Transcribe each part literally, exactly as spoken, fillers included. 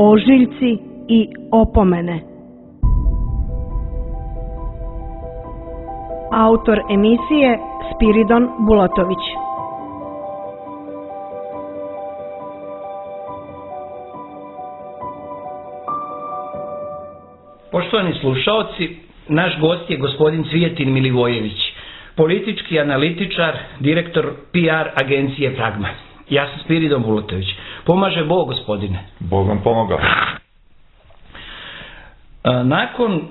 ožiljci i opomene. Autor emisije Spiridon Bulatović. Poštovani slušaoci, naš gost je gospodin Cvijetin Milivojević, politički analitičar, direktor P R agencije Pragma. Ja sam Spiridon Bulatović. Pomaže Bog, gospodine. Bog vam pomogao. Nakon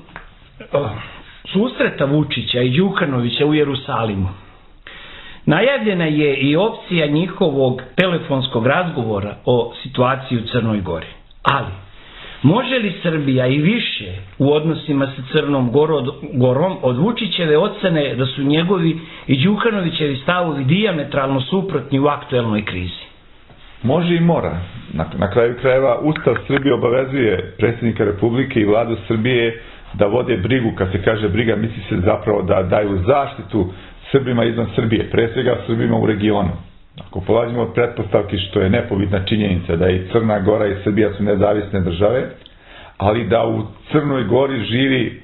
susreta Vučića i Đukanovića u Jerusalimu, najavljena je i opcija njihovog telefonskog razgovora o situaciji u Crnoj Gori. Ali, može li Srbija i više u odnosima sa Crnom Gorom od Vučićeve ocene da su njegovi i Đukanovićevi stavovi dijametralno suprotni u aktuelnoj krizi? Može i mora. Na, na kraju krajeva Ustav Srbije obavezuje predsjednika Republike i vladu Srbije da vode brigu. Kad se kaže briga, misli se zapravo da daju zaštitu Srbima izvan Srbije, pre svega Srbima u regionu. Ako polažimo od pretpostavki, što je nepobitna činjenica da i Crna Gora i Srbija su nezavisne države, ali da u Crnoj Gori živi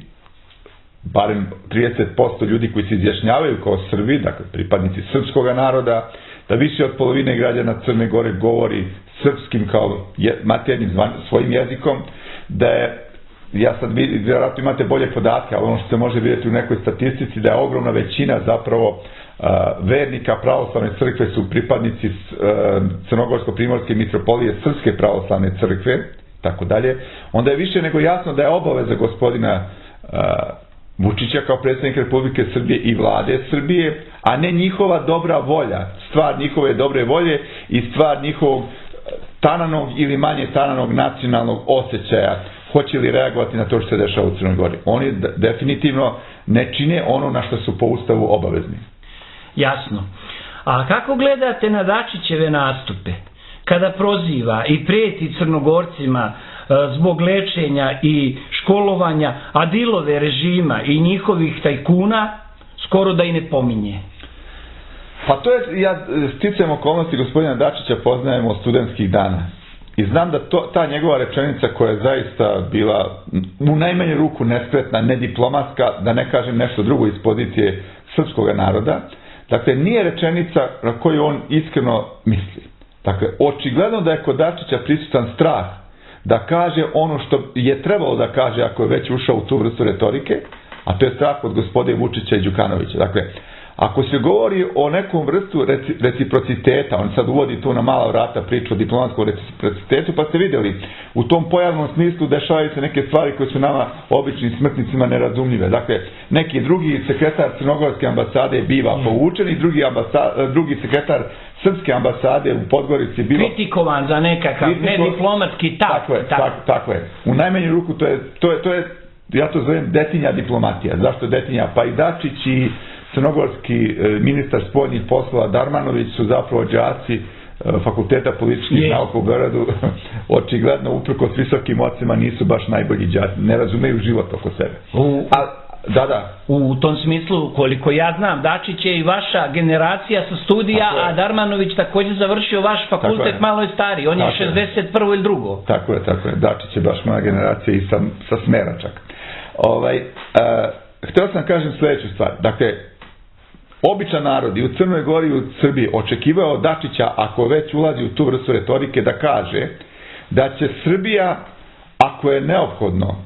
barem trideset posto ljudi koji se izjašnjavaju kao Srbi, dakle pripadnici srpskog naroda, da više od polovine građana Crne Gore govori srpskim kao maternjim svojim jezikom, da je, ja sad vjerojatno imate bolje podatke, ali ono što se može vidjeti u nekoj statistici, da je ogromna većina zapravo Uh, vernika pravoslavne crkve su pripadnici uh, Crnogorsko-primorske mitropolije Srpske pravoslavne crkve, tako dalje, onda je više nego jasno da je obaveza gospodina uh, Vučića kao predsjednik Republike Srbije i vlade Srbije, a ne njihova dobra volja, stvar njihove dobre volje i stvar njihovog tananog ili manje tananog nacionalnog osjećaja, hoće li reagovati na to što se dešava u Crnoj Gori. Oni definitivno ne čine ono na što su po Ustavu obavezni. Jasno. A kako gledate na Dačićeve nastupe kada proziva i prijeti Crnogorcima zbog lečenja i školovanja, a dilove režima i njihovih tajkuna skoro da i ne pominje? Pa to je, ja sticajem okolnosti gospodina Dačića poznajem od studentskih dana. I znam da to, ta njegova rečenica koja je zaista bila u najmanju ruku nespretna, nediplomatska, da ne kažem nešto drugo iz pozicije srpskog naroda, dakle, nije rečenica na koju on iskreno misli. Dakle, očigledno da je kod Dačića prisutan strah da kaže ono što je trebalo da kaže ako je već ušao u tu vrstu retorike, a to je strah od gospode Vučića i Đukanovića. Dakle, ako se govori o nekom vrstu reciprociteta, on sad uvodi tu na mala vrata priču o diplomatskom reciprocitetu, pa ste vidjeli, u tom pojavnom smislu dešavaju se neke stvari koje su nama, običnim smrtnicima, nerazumljive. Dakle, neki drugi sekretar Crnogorske ambasade biva povučen i drugi, ambasade, drugi sekretar Srpske ambasade u Podgorici biva kritikovan za nekakav Kritiko... nediplomatski tak. Tako je, tak. tako, tako je. U najmanju ruku to je, to je, to je, ja to zovem detinja diplomatija. Zašto detinja? Pa i Dačić i crnogorski ministar spoljnih poslova Darmanović su zapravo đaci Fakulteta političkih yes. nauka u Beogradu. Očigledno, uprkos visokim ocima, nisu baš najbolji đaci. Ne razumeju život oko sebe. U, A, da, da. U tom smislu, koliko ja znam, Dačić je i vaša generacija sa studija, a Darmanović također završio vaš fakultet, je. malo je stari. On tako je šezdeset prvo ili drugo. Tako je, tako je. Dačić je baš moja generacija i sa, sa smera čak. Ovaj, a, htio sam kažem sljedeću stvar. Dakle, običan narod i u Crnoj Gori i u Srbiji očekivao od Dačića, ako već ulazi u tu vrstu retorike, da kaže da će Srbija, ako je neophodno,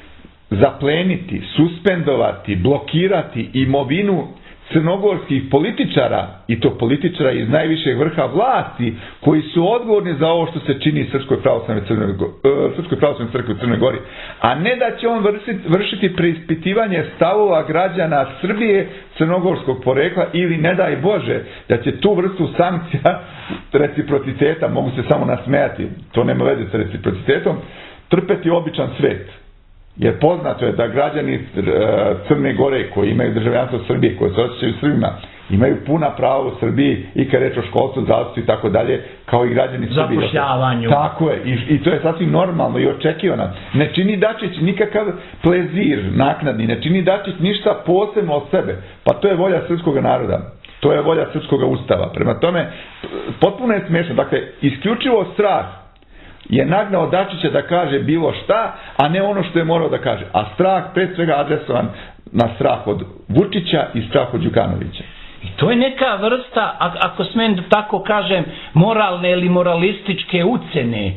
zapleniti, suspendovati, blokirati imovinu crnogorskih političara, i to političara iz najvišeg vrha vlasti, koji su odgovorni za ovo što se čini Srpskoj pravoslavnoj crkvi u Crnoj Gori, a ne da će on vršiti, vršiti preispitivanje stavova građana Srbije crnogorskog porekla, ili ne daj Bože da će tu vrstu sankcija reciprociteta, mogu se samo nasmejati, to nema veze sa reciprocitetom, trpeti običan svet. Jer poznato je da građani Crne Gore koji imaju državljanstvo Srbije, koji se osjećaju Srbima, imaju puna prava u Srbiji i kad reč o školstvu, zdravstvu i tako dalje, kao i građani Srbije. Zapošljavanju. Tako je. I, I to je sasvim normalno i očekivano. Ne čini Dačić nikakav plezir naknadni, ne čini Dačić ništa posebno od sebe. Pa to je volja srpskog naroda. To je volja srpskog ustava. Prema tome, potpuno je smiješno. Dakle, isključivo strah je nagnao Dačića da kaže bilo šta, a ne ono što je morao da kaže. A strah pre svega adresovan na strah od Vučića i strah od Đukanovića. I to je neka vrsta, ako smem da tako kažem, moralne ili moralističke ucene.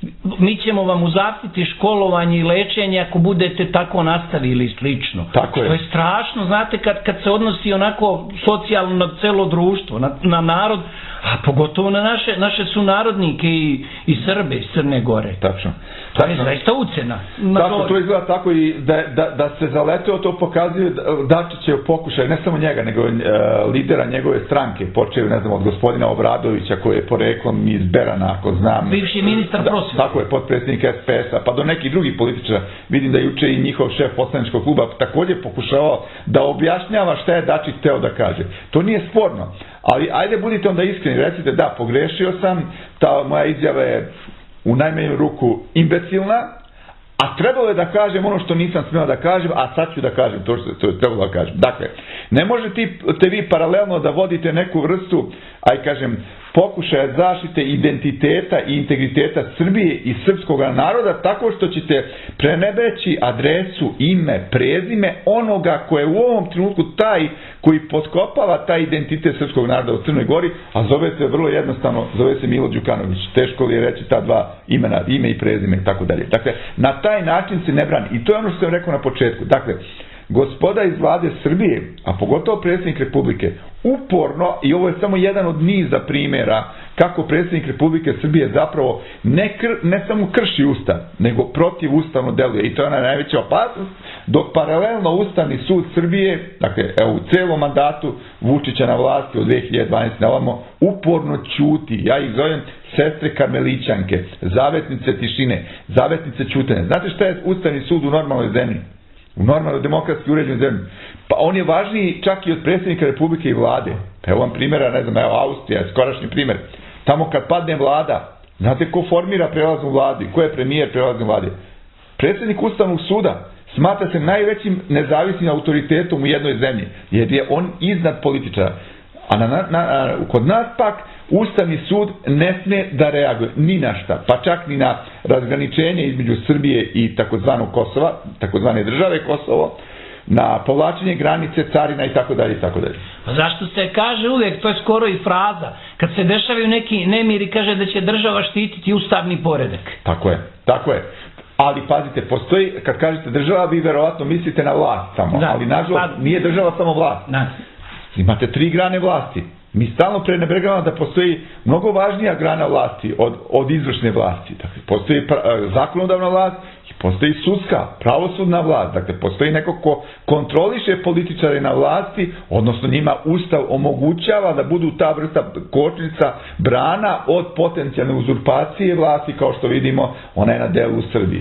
Mi ćemo vam uzaptiti školovanje i lečenje ako budete tako nastavili i slično. Tako je. To je strašno, znate, kad, kad se odnosi onako socijalno na celo društvo, na, na narod, a pogotovo na naše, naše sunarodnike i, i Srbe iz Crne Gore. Tačno. To je zaista ucena. Tako, to izgleda tako i da, da, da se zaleteo, to pokazuje Dačićev pokušaj, ne samo njega, nego e, lidera njegove stranke, počeo, ne znam, od gospodina Obradovića, koji je poreklom iz Berana, ako znam. Bivši ministar prosvete. Tako je, potpredsjednik S P S-a, pa do nekih drugih političara. Vidim da juče i njihov šef poslaničkog kluba također pokušavao da objašnjava šta je Dačić teo da kaže. To nije sporno, ali ajde budite onda iskreni, recite da, pogrešio sam, ta moja izjava je u najmanju ruku imbecilna, a trebalo je da kažem ono što nisam smio da kažem, a sad ću da kažem to što je trebalo da kažem. Dakle, ne možete vi paralelno da vodite neku vrstu, aj kažem, pokušaja zaštite identiteta i integriteta Srbije i srpskog naroda tako što ćete prenebeći adresu, ime, prezime onoga koje u ovom trenutku taj koji potkopava taj identitet srpskog naroda u Crnoj Gori, a zove se vrlo jednostavno, zove se Milo Đukanović. Teško li je reći ta dva imena, ime i prezime i tako dalje. Dakle, na taj način se ne brani. I to je ono što sam rekao na početku. Dakle, gospoda iz vlade Srbije, a pogotovo predsjednik Republike, uporno, i ovo je samo jedan od niza primjera kako predsjednik Republike Srbije zapravo ne, kr, ne samo krši ustav, nego protiv ustavno deluje. I to je ona najveća opasnost, dok paralelno Ustavni sud Srbije, dakle, evo, u celom mandatu Vučića na vlasti od dve hiljade dvanaeste na ovamo, uporno ćuti. Ja ih zovem sestre karmelićanke, zavetnice tišine, zavetnice ćutanja. Znate šta je Ustavni sud u normalnoj zemlji? U normalnoj demokratski uređenoj zemlji. Pa on je važniji čak i od predsjednika Republike i vlade. Pa evo vam primjera, ne znam, evo Austrija, skorašnji primjer. Tamo kad padne vlada, znate ko formira prelaznu vladu i ko je premijer prelazne vlade? Predsjednik Ustavnog suda smatra se najvećim nezavisnim autoritetom u jednoj zemlji, jer je on iznad političara. A na, na, na, kod nas pak Ustavni sud ne smije da reaguje ni na šta, pa čak ni na razgraničenje između Srbije i takozvanog Kosova, takozvane države Kosovo, na povlačenje granice, carina i tako dalje i tako dalje. Pa zašto se kaže uvijek, to je skoro i fraza, kad se dešavaju neki nemiri, kaže da će država štititi ustavni poredak. Tako je, tako je. Ali pazite, postoji, kad kažete država, vi verovatno mislite na vlast samo, da, ali nažalost pa, nije država samo vlast. Da. Imate tri grane vlasti. Mi stalno prenebregavamo da postoji mnogo važnija grana vlasti od, od izvršne vlasti. Dakle, postoji pra, zakonodavna vlast i postoji sudska, pravosudna vlast. Dakle, postoji neko ko kontroliše političare na vlasti, odnosno njima Ustav omogućava da budu ta vrsta kočnica brana od potencijalne uzurpacije vlasti, kao što vidimo, ona je na delu u Srbiji.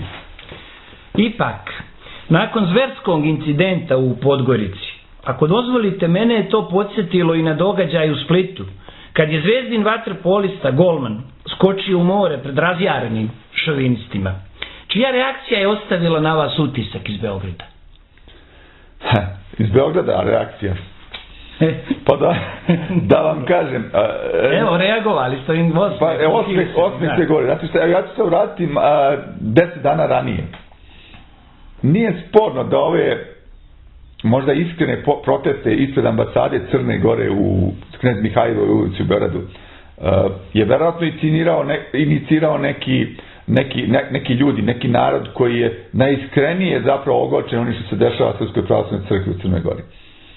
Ipak, nakon zverskog incidenta u Podgorici, ako dozvolite, mene je to podsjetilo i na događaj u Splitu, kad je zvezdin vaterpolista golman skočio u more pred razjarenim šovinistima. Čija reakcija je ostavila na vas utisak iz Beograda? Ha, iz Beograda reakcija? Pa da, da vam kažem. Evo, reagovali ste im osmeh. Pa, osmeh, osmeh se govori. Znači, šta, ja ću se vratiti deset dana ranije. Nije sporno da ove možda iskrene proteste ispred ambasade Crne Gore u Knez Mihajlovoj ulici u Beogradu je verovatno inicirao, ne, inicirao neki, neki, ne, neki ljudi, neki narod koji je najiskrenije zapravo ogorčen onim što se dešava Srpskoj pravoslavnoj crkvi u Crnoj Gori.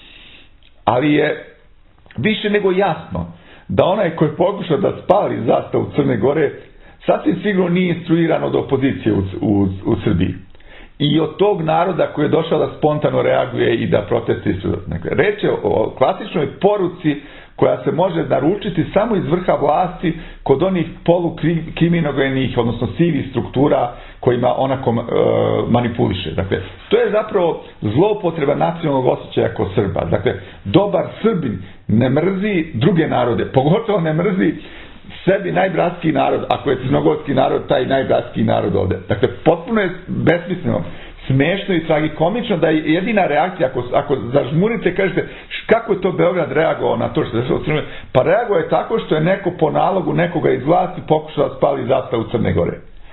Ali je više nego jasno da onaj koji je pokušao da spali zastavu Crne Gore sasvim sigurno nije instruiran od opozicije u, u, u Srbiji. I od tog naroda koji je došao da spontano reaguje i da protestuje. Reč je o klasičnoj poruci koja se može naručiti samo iz vrha vlasti kod onih polukriminogenih, odnosno sivih struktura kojima ona kom, e, manipuliše. Dakle, to je zapravo zloupotreba nacionalnog osjećaja kod Srba. Dakle, dobar Srbin ne mrzi druge narode, pogotovo ne mrzi sebi najbratskiji narod, ako je crnogorski narod, taj najbratskiji narod ovde. Dakle, potpuno je besmisleno, smešno i tragikomično da je jedina reakcija, ako, ako zažmurite, kažete kako je to Beograd reagovao na to što se dešava u Crnoj Gori, pa reagovao je tako što je neko po nalogu nekoga iz vlasti pokušao da spali zastavu Crne Gore.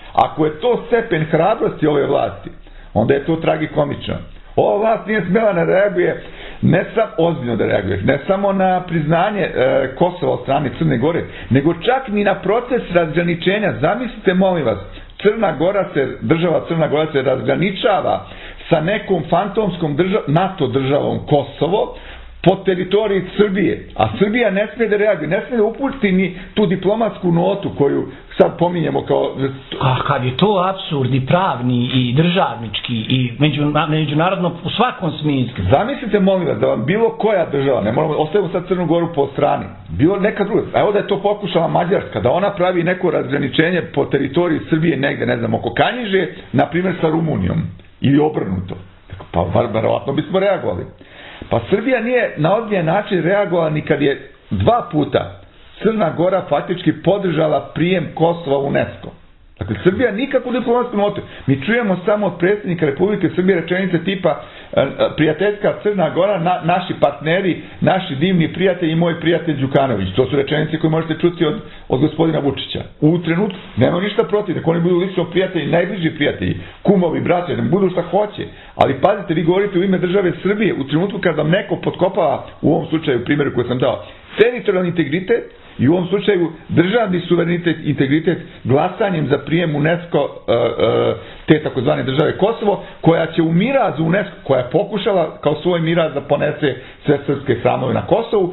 Ako je to stepen hrabrosti ove vlasti, onda je to tragikomično. Ova vlast nije smjela da reaguje, ne samo ozbiljno da reaguje, ne samo na priznanje e, Kosova od strane Crne Gore, nego čak ni na proces razgraničenja. Zamislite, molim vas, Crna Gora se, država Crna Gora se razgraničava sa nekom fantomskom držav, NATO državom Kosovo po teritoriji Srbije, a Srbija ne smije da reaguje, ne smije da upusti ni tu diplomatsku notu koju sad pominjemo kao... A kad je to apsurd i pravni i državnički i međunarodno u svakom smislu. Zamislite, molim vas, da vam bilo koja država, ne moramo, ostavimo sad Crnu Goru po strani, bilo neka druga, evo da je to pokušala Mađarska, da ona pravi neko razgraničenje po teritoriji Srbije negde, ne znam, oko Kanjiže, na primjer sa Rumunijom, ili obrnuto. Pa verovatno bismo reagovali. Pa Srbija nije na ozbiljan način reagovala ni kad je dva puta Crna Gora faktički podržala prijem Kosova u UNESCO. Dakle, Srbija nikakvu diplomatsku notu. Mi čujemo samo od predsjednika Republike Srbije rečenice tipa prijateljska Crna Gora, na, naši partneri, naši divni prijatelji i moj prijatelj Đukanović. To su rečenice koje možete čuti od, od gospodina Vučića. U trenutku nema ništa protiv, da oni budu lično prijatelji, najbliži prijatelji, kumovi, braće, da budu šta hoće. Ali pazite, vi govorite u ime države Srbije u trenutku kad vam neko potkopava, u ovom slučaju, primjeru koji sam dao, teritorijalni integritet i u ovom slučaju državni suverenitet, integritet glasanjem za prijem UNESCO uh, uh, te takozvane države Kosovo, koja će u mirazu UNESCO, koja je pokušala kao svoj miraz da ponese sve srpske hramove na Kosovu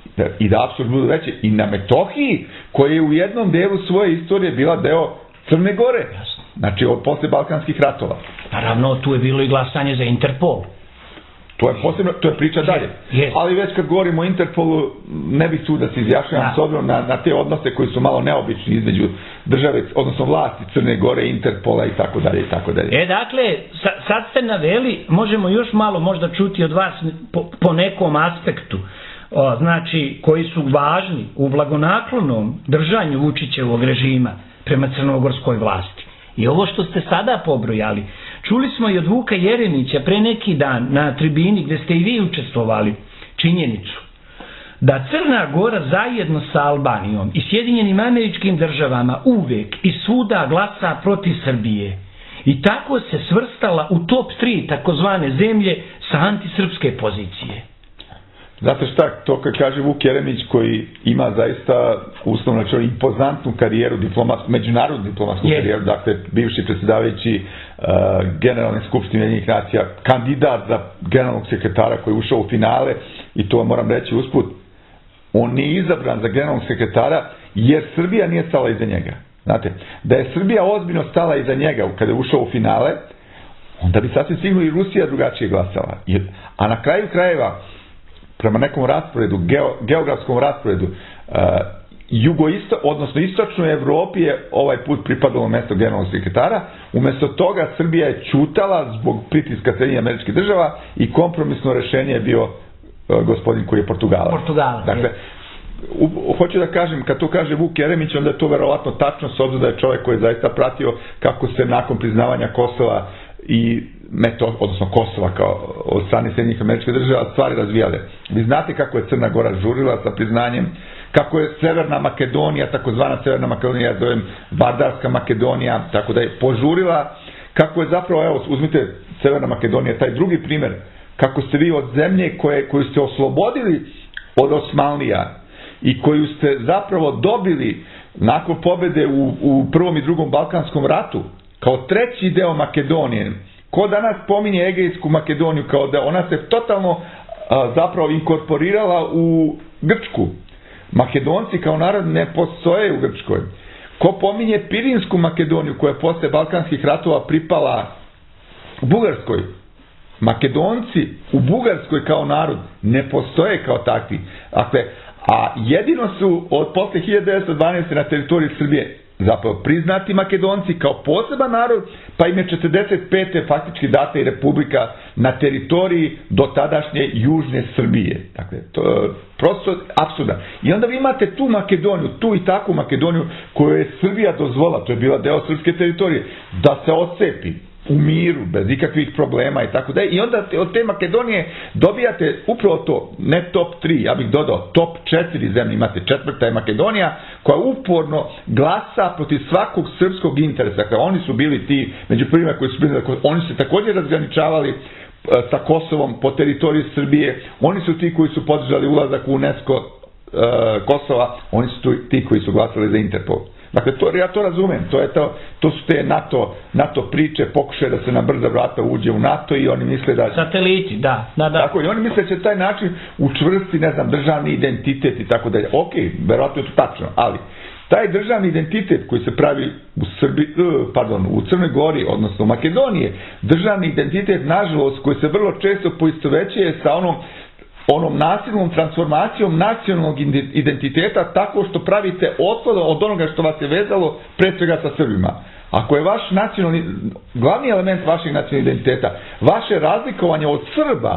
i da apsurd budu veće i na Metohiji, koja je u jednom delu svoje istorije bila deo Crne Gore. Znači od posle Balkanskih ratova. Naravno, tu je bilo i glasanje za Interpol. To je posebno, to je priča dalje. Yes. Ali već kad govorimo o Interpolu, ne bih tu da se izjašnjavam s obzirom na, na te odnose koji su malo neobični između države, odnosno vlasti Crne Gore, Interpola i tako dalje i tako dalje. E, dakle, sa, sad ste naveli, možemo još malo možda čuti od vas po, po nekom aspektu, o, znači, koji su važni u blagonaklonom držanju Vučićevog režima prema crnogorskoj vlasti. I ovo što ste sada pobrojali, čuli smo i od Vuka Jeremića pre neki dan na tribini gdje ste i vi učestvovali činjenicu da Crna Gora zajedno sa Albanijom i Sjedinjenim Američkim Državama uvek i svuda glasa protiv Srbije i tako se svrstala u top tri takozvane zemlje sa antisrpske pozicije. Znate šta, to kad kaže Vuk Jeremić koji ima zaista uslovno rečeno impozantnu karijeru, diplomatsku, međunarodnu diplomatsku yes. karijeru, dakle bivši predsjedavajući uh, Generalne skupštine Ujedinjenih nacija, kandidat za generalnog sekretara koji je ušao u finale, i to moram reći usput, on nije izabran za generalnog sekretara jer Srbija nije stala iza njega. Znate, da je Srbija ozbiljno stala iza njega kada je ušao u finale, onda bi sasvim sigurno i Rusija drugačije glasala. Jer, a na kraju krajeva, prema nekom rasporedu, geo, geografskom rasporedu, uh, jugoisto, odnosno istočnoj Evropi je ovaj put pripadalo mesto generalnog sekretara, umjesto toga Srbija je ćutala zbog pritiska Sjedinjenih Američkih Država i kompromisno rešenje je bio uh, gospodin koji je Portugalac. Portugalac. Dakle, u, hoću da kažem, kad to kaže Vuk Jeremić, onda je to verovatno tačno, s obzirom da je čovjek koji je zaista pratio kako se nakon priznavanja Kosova i Meto, odnosno Kosova kao od strane Sjedinjenih Američkih Država stvari razvijale. Vi znate kako je Crna Gora žurila sa priznanjem, kako je Severna Makedonija, takozvana Severna Makedonija, ja zovem Vardarska Makedonija, tako da je požurila, kako je zapravo, evo, uzmite Severna Makedonija, taj drugi primjer, kako ste vi od zemlje koje, koju ste oslobodili od Osmanlija i koju ste zapravo dobili nakon pobjede u, u prvom i drugom Balkanskom ratu, kao treći deo Makedonije. Ko danas pominje Egejsku Makedoniju kao da ona se totalno a, zapravo inkorporirala u Grčku. Makedonci kao narod ne postoje u Grčkoj. Ko pominje Pirinsku Makedoniju koja je posle Balkanskih ratova pripala Bugarskoj. Makedonci u Bugarskoj kao narod ne postoje kao takvi. Dakle, a jedino su od posle hiljadu devetsto dvanaeste. na teritoriji Srbije zapravo priznati Makedonci kao poseban narod, pa im je četrdeset pete faktički data i republika na teritoriji do tadašnje južne Srbije. Dakle, to je prosto apsurda. I onda vi imate tu Makedoniju, tu i takvu Makedoniju koju je Srbija dozvolila, to je bila deo srpske teritorije, da se odcepi. u miru, bez ikakvih problema i tako da. I onda od te Makedonije dobijate upravo to, ne top tri, ja bih dodao top četiri zemlje, imate četvrta je Makedonija, koja uporno glasa protiv svakog srpskog interesa. Dakle, oni su bili ti, među prvima koji su bili, oni su se također razgraničavali sa Kosovom po teritoriji Srbije, oni su ti koji su podržali ulazak u UNESCO uh, Kosova, oni su ti koji su glasali za Interpol. Dakle, to, ja to razumem, to, je to, to su te NATO, NATO priče, pokušaju da se na brza vrata uđe u NATO i oni misle da... Sateliti, da, da, da. Tako, i oni misle da će taj način učvrsti, ne znam, državni identitet i tako dalje. Ok, verovatno je to tačno, ali taj državni identitet koji se pravi u, Srbi, pardon, u Crnoj Gori, odnosno u Makedoniji, državni identitet, nažalost, koji se vrlo često poistovećuje sa onom onom nasilnom transformacijom nacionalnog identiteta tako što pravite otklon od onoga što vas je vezalo pred svega sa Srbima. Ako je vaš nacionalni, glavni element vašeg nacionalnog identiteta, vaše razlikovanje od Srba,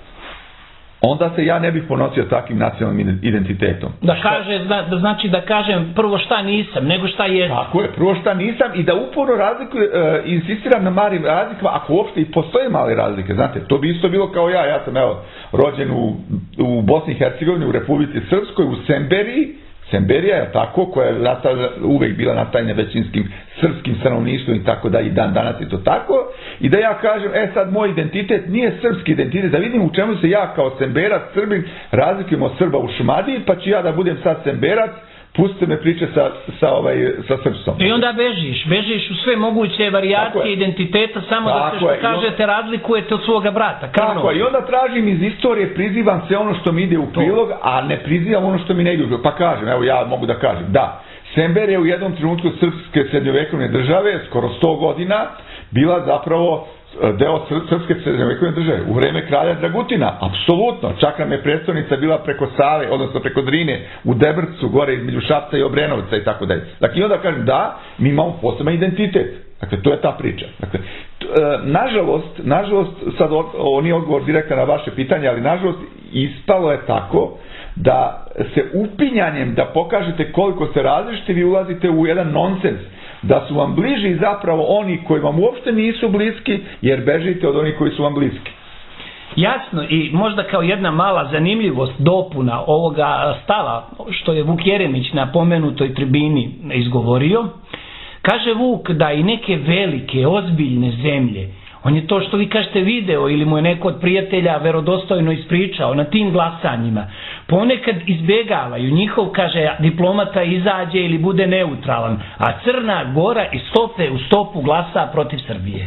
onda se ja ne bih ponosio takvim nacionalnim identitetom. Da kaže, da znači da kažem prvo šta nisam, nego šta jesam. Tako je, prvo šta nisam i da uporno razlikuju, e, insistiram na malim razlikama, ako uopšte i postoje male razlike, znate, to bi isto bilo kao ja, ja sam evo rođen u, u Bosni i Hercegovini, u Republici Srpskoj, u Semberiji, Semberija je tako, koja je uvek bila natajna većinskim srpskim stanovništvom i tako da i dan danas je to tako. I da ja kažem, e sad moj identitet nije srpski identitet, da vidim u čemu se ja kao Semberac, Srbin, razlikujem od Srba u Šumadiji, pa ću ja da budem sad Semberac, pustite me priče sa, sa, ovaj, sa srpstvom. I onda bežiš, bežiš u sve moguće varijacije identiteta, samo tako da se što je, kažete onda razlikujete od svoga brata. Krvno. Tako je, i onda tražim iz istorije, prizivam sve ono što mi ide u prilog, a ne prizivam ono što mi ne ide u prilog. Pa kažem, evo ja mogu da kažem, da, Sember je u jednom trenutku srpske srednjovekovne države, skoro sto godina, bila zapravo deo srpske srednjovekovne države. U vreme kralja Dragutina, apsolutno. Čak nam je predstavnica bila preko Save, odnosno preko Drine, u Debrcu, gore između Šapca i Obrenovca i tako dalje. Dakle, i onda kažem, da, mi imamo poseban identitet. Dakle, to je ta priča. Dakle, t, e, nažalost, nažalost, sad ovo nije odgovor direktan na vaše pitanje, ali nažalost, ispalo je tako da se upinjanjem da pokažete koliko ste različiti, vi ulazite u jedan nonsens. Da su vam bliži zapravo oni koji vam uopšte nisu bliski, jer bežite od onih koji su vam bliski. Jasno, i možda kao jedna mala zanimljivost dopuna ovoga stava što je Vuk Jeremić na pomenutoj tribini izgovorio, kaže Vuk da i neke velike, ozbiljne zemlje, on je to što vi kažete video ili mu je neko od prijatelja verodostojno ispričao na tim glasanjima, ponekad izbjegavaju, njihov, kaže, diplomata izađe ili bude neutralan, a Crna Gora iz stope u stopu glasa protiv Srbije.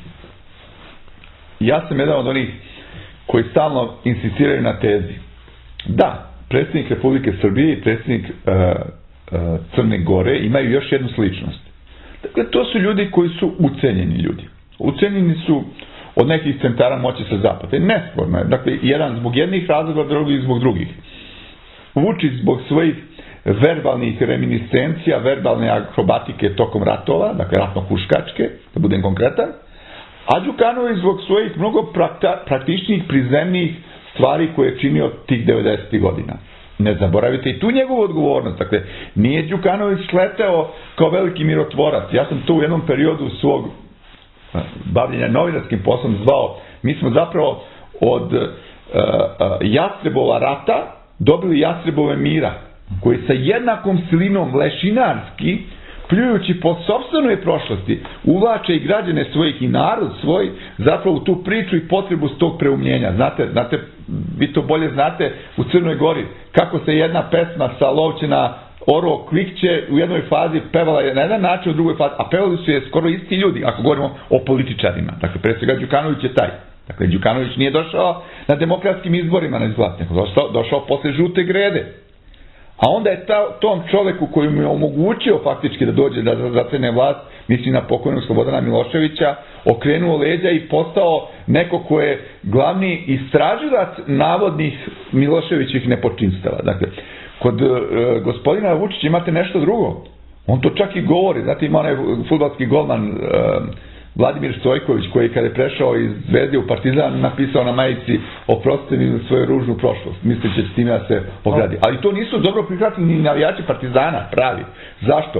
Ja sam jedan od onih koji stalno insistiraju na tezi. Da, predsjednik Republike Srbije i predsjednik uh, uh, Crne Gore imaju još jednu sličnost. Dakle, to su ljudi koji su ucenjeni ljudi. Ucenjeni su od nekih centara moći sa zapada. Nesporno je. Dakle, jedan zbog jednih razloga, drugi zbog drugih. Vučić zbog svojih verbalnih reminiscencija, verbalne akrobatike tokom ratova, dakle ratno-huškačke, da budem konkretan, a Đukanović zbog svojih mnogo prakta, praktičnijih, prizemnijih stvari koje je činio tih devedesetih godina. Ne zaboravite i tu njegovu odgovornost. Dakle, nije Đukanović sleteo kao veliki mirotvorac. Ja sam to u jednom periodu svog bavljenja novinarskim poslom zvao. Mi smo zapravo od uh, uh, Jastrebova rata dobili Jastrebove mira, koji sa jednakom silinom lešinarski, pljujući po sopstvenoj prošlosti, uvlače i građane svojih i narod svoj zapravo u tu priču i potrebu s tog preumljenja. Znate, znate, vi to bolje znate u Crnoj Gori, kako se jedna pesma sa Lovćena Oro Kvikće u jednoj fazi pevala je na jedan način, u drugoj fazi, a pevali su je skoro isti ljudi, ako govorimo o političarima. Dakle, pre svega Đukanović je taj. Dakle, Đukanović nije došao na demokratskim izborima na izgled, nego došao, došao posle žute grede. A onda je ta, tom čoveku koji mu je omogućio faktički da dođe da zacene vlast, mislim na pokojnog Slobodana Miloševića, okrenuo leđa i postao neko ko je glavni istražilac navodnih Miloševićih nepočinstava. Dakle, kod uh, gospodina Vučića imate nešto drugo. On to čak i govori. Znate, ima onaj fudbalski golman uh, Vladimir Stojković, koji kada je prešao iz Zvezde u Partizan, napisao na majici oprostite mi svoju ružnu prošlost, misleći će s time da se ogradi. Ali to nisu dobro prihvatili ni navijači Partizana, pravi. Zašto?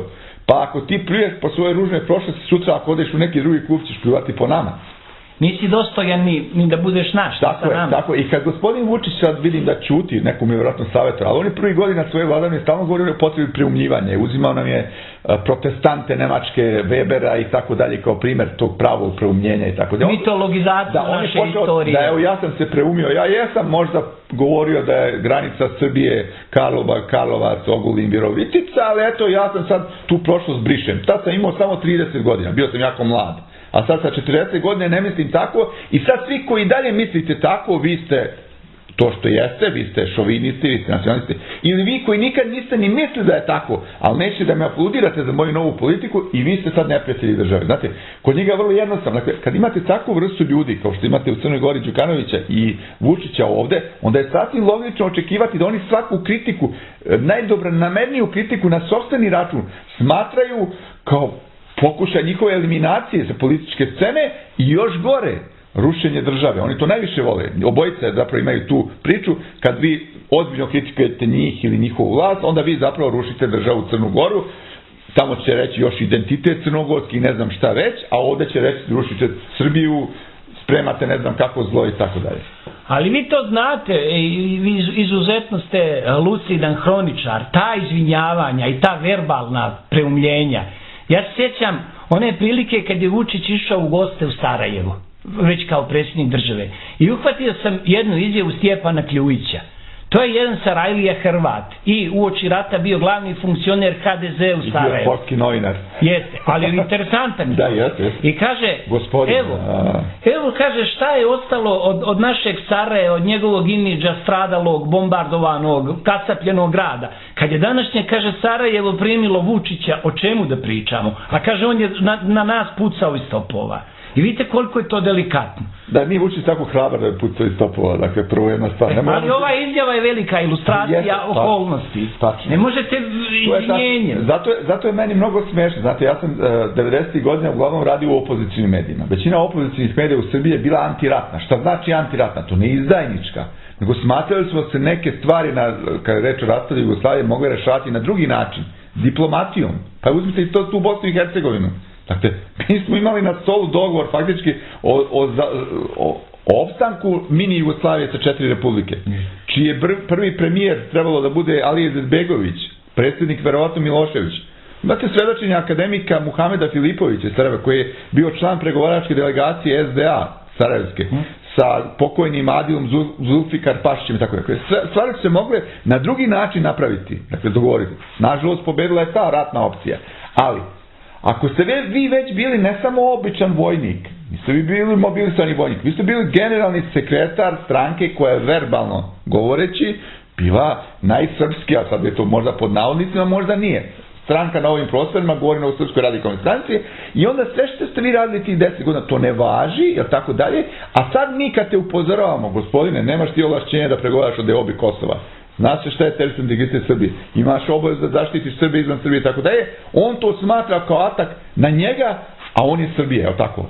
Pa ako ti pljuješ po svoje ružne prošlosti, sutra ako odeš u neki drugi klub ćeš pljuvati po nama. Nisi dostojan ni, ni da budeš naš. Tako je, tako je. I kad gospodin Vučić sad vidim da ćuti, nekom je vjerojatno savjetovao, ali on je prvi godina svoje vladavine stalno govorio o potrebi preumljivanja. Uzimao nam je protestante nemačke, Webera i tako dalje kao primjer tog pravog preumljenja i tako dalje. Mitologizaciju da, naše istorije. Da, evo ja sam se preumio, ja jesam možda govorio da je granica Srbije Karlova, Karlovac, Ogulin, Virovitica, ali eto ja sam sad tu prošlost brišem. Tad sam imao samo trideset godina, bio sam jako mlad. A sad sa četrdeset godine ne mislim tako i sad svi koji dalje mislite tako, vi ste to što jeste, vi ste šovinisti, vi ste nacionalisti, ili vi koji nikad niste ni mislili da je tako, ali neće da me aplaudirate za moju novu politiku i vi ste sad neprijatelji države. Znate, kod njega je vrlo jednostavno. Dakle, kad imate takvu vrstu ljudi, kao što imate u Crnoj Gori Đukanovića i Vučića ovde, onda je sasvim logično očekivati da oni svaku kritiku, najdobronamerniju kritiku na sopstveni račun smatraju kao pokušaj njihove eliminacije sa političke scene i još gore, rušenje države. Oni to najviše vole. Obojice zapravo imaju tu priču, kad vi ozbiljno kritikujete njih ili njihovu vlast, onda vi zapravo rušite državu Crnu Goru, tamo će reći još identitet crnogorski, ne znam šta već, a ovde će reći rušite Srbiju, spremate ne znam kako zlo i tako dalje. Ali vi to znate, vi izuzetno ste lucidan hroničar, ta izvinjavanja i ta verbalna preumljenja. Ja se sjećam one prilike kad je Vučić išao u goste u Sarajevo, već kao predsjednik države. I uhvatio sam jednu izjavu Stjepana Kljujića. To je jedan Sarajlija Hrvat i uoči rata bio glavni funkcioner ha de ze u Sarajevu. I bio sportski novinar. Jeste, ali je interesantan. Da, jeste, jeste. I kaže, Gospodin, evo, evo kaže šta je ostalo od, od našeg Sarajeva, od njegovog imidža stradalog, bombardovanog, kasapljenog grada. Kad je današnje, kaže, Sarajevo primilo Vučića, o čemu da pričamo? A kaže, on je na, na nas pucao iz topova. I vidite koliko je to delikatno. Da, nije Vučić tako hrabar da je pucao iz topova, dakle, prvo jedna stvar. E, ali ova izjava je velika ilustracija Jeste, okolnosti. Tačno. Ne možete izvinjenje. Zato je, zato je meni mnogo smiješno. Znate, ja sam uh, devedesetih godina uglavnom radio u opozicijnim medijima. Većina opozicijnih medija u Srbiji je bila antiratna. Šta znači antiratna? To ne izdajnička. Nego smatrali smo se neke stvari, na, kada je reč o raspadu Jugoslavije, mogle rešavati na drugi način. Diplomatijom. Pa uzmite i to tu u Bosnu i Hercegovinu. Dakle, mi smo imali na stolu dogovor faktički o, o, o, o opstanku mini Jugoslavije sa četiri republike, čiji je prvi premijer trebalo da bude Alija Izetbegović, predsjednik verovatno Milošević. Imate svedočenje akademika Muhameda Filipovića Sarajeva, koji je bio član pregovaračke delegacije es de a Sarajevske, sa pokojnim Adilom Zulfikar Pašićem i tako dakle. Stvari su se mogle na drugi način napraviti, dakle dogovoriti. Nažalost, pobedila je ta ratna opcija. Ali, ako ste vi već bili ne samo običan vojnik, niste vi bili mobilisani vojnik, vi ste bili generalni sekretar stranke koja je verbalno govoreći bila najsrpskija, a sad je to možda pod navodnicima, možda nije. Stranka na ovim prostorima, govorimo o Srpskoj radikalnoj stranci, i onda sve što ste vi radili tih deset godina, to ne važi, jel tako dalje, a sad mi kad te upozoravamo, gospodine, nemaš ti ovlašćenja da pregovaraš o deobi Kosova, znaš šta je teritorijalni integritet Srbije, imaš obavezu da zaštitiš Srbije izvan Srbije i tako dalje, on to smatra kao atak na njega, a on je Srbije, jel tako?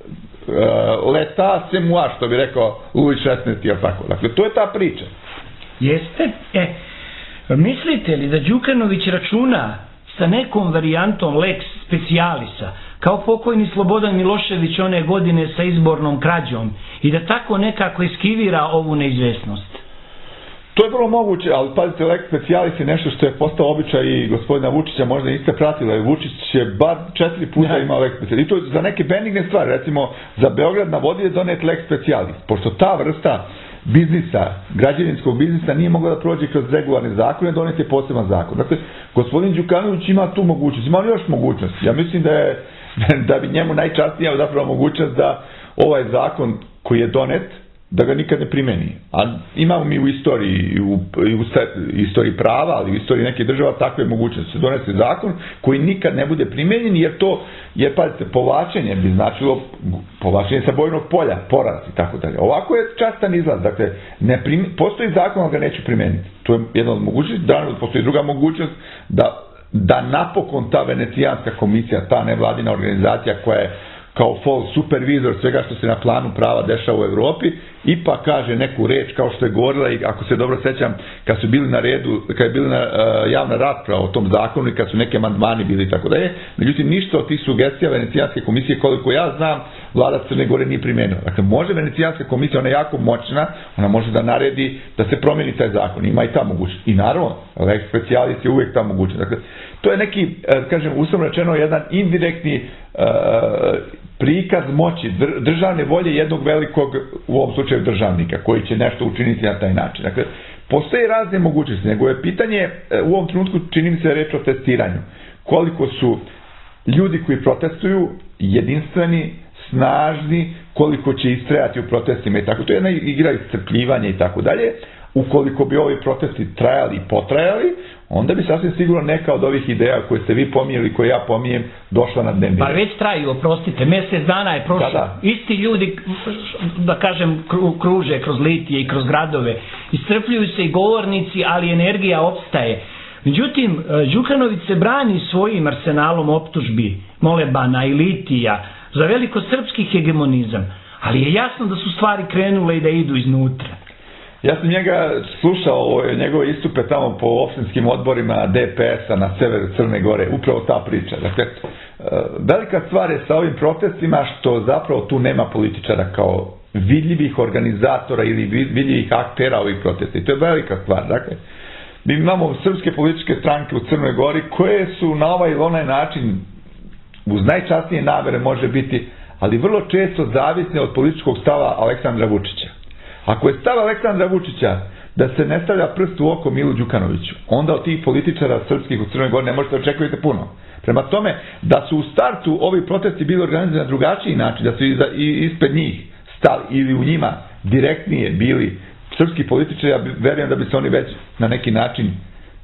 Leta se mua, što bi rekao Luj šesnaesti, jel tako? Dakle, to je ta priča. Jeste? E, mislite li da Đukanović računa sa nekom varijantom lex specialisa, kao pokojni Slobodan Milošević one godine sa izbornom krađom, i da tako nekako eskivira ovu neizvesnost? To je vrlo moguće, ali pazite, lex specialis je nešto što je postao običaj i gospodina Vučića, možda niste pratili, ali Vučić je bar četiri puta imao lex specialis. I to za neke benigne stvari, recimo za Beograd na vodi je donet lex specialis, pošto ta vrsta biznisa, građevinskog biznisa nije mogla da prođe kroz regularne zakone, donet je poseban zakon. Dakle, gospodin Đukanović ima tu mogućnost, ima još mogućnost. Ja mislim da je, da bi njemu najčastnija zapravo mogućnost da ovaj zakon koji je donet, da ga nikad ne primeni. A imamo mi u istoriji, u, u istoriji prava, ali u istoriji neke država takve mogućnosti. Se donese zakon koji nikad ne bude primenjen, jer to je, pazite, povlačenje bi značilo povlačenje sa bojnog polja, poraz i tako dalje. Ovako je častan izlaz. Dakle, ne primi, postoji zakon, ali ga neću primeniti. To je jedna od mogućnosti. Danas postoji druga mogućnost da, da napokon ta Venecijanska komisija, ta nevladina organizacija koja je kao full supervizor svega što se na planu prava dešava u Evropi, ipak kaže neku reč kao što je govorila i ako se dobro sećam kad su bili na redu, kad je bila na, uh, javna rasprava o tom zakonu i kad su neke amandmani bili i tako dalje, međutim ništa od tih sugestija Venecijanske komisije koliko ja znam vlada Crne Gore nije primenila. Dakle, može Venecijanska komisija, ona je jako moćna, ona može da naredi da se promeni taj zakon, ima i ta mogućnost. I naravno, lex specialis je uvijek ta mogućnost. Dakle, to je neki, kažem, uslovno rečeno, jedan indirektni uh, prikaz moći, državne volje jednog velikog, u ovom slučaju državnika, koji će nešto učiniti na taj način. Dakle, postoje razne mogućnosti, nego je pitanje, u ovom trenutku čini mi se reč o testiranju. Koliko su ljudi koji protestuju jedinstveni, snažni, koliko će istrajati u protestima i tako. To je jedna igra iscrpljivanja i tako dalje. Ukoliko bi ovi protesti trajali i potrajali, onda bi sasvim sigurno neka od ovih ideja koje ste vi pominjali, koje ja pominjem, došla na dnevni red. Pa već traju, oprostite, mjesec dana je prošlo. Da, da. Isti ljudi, da kažem, kruže kroz litije i kroz gradove. Iscrpljuju se i govornici, ali energija opstaje. Međutim, Đukanović se brani svojim arsenalom optužbi, molebana i litija za velikosrpski hegemonizam. Ali je jasno da su stvari krenule i da idu iznutra. Ja sam njega slušao njegove istupe tamo po opštinskim odborima D P S-a na severu Crne Gore, upravo ta priča. Dakle, velika stvar je sa ovim protestima što zapravo tu nema političara kao vidljivih organizatora ili vidljivih aktera ovih protesta. I to je velika stvar. Dakle, mi imamo srpske političke stranke u Crnoj Gori koje su na ovaj ili onaj način uz najčasnije namere može biti, ali vrlo često zavisne od političkog stava Aleksandra Vučića. Ako je stav Aleksandra Vučića da se ne stavlja prst u oko Milu Đukanoviću, onda od tih političara srpskih u Crnoj Gori ne možete očekujete puno. Prema tome, da su u startu ovi protesti bili organizirani na drugačiji način, da su iza, ispred njih stali ili u njima direktnije bili srpski političari, ja verujem da bi se oni već na neki način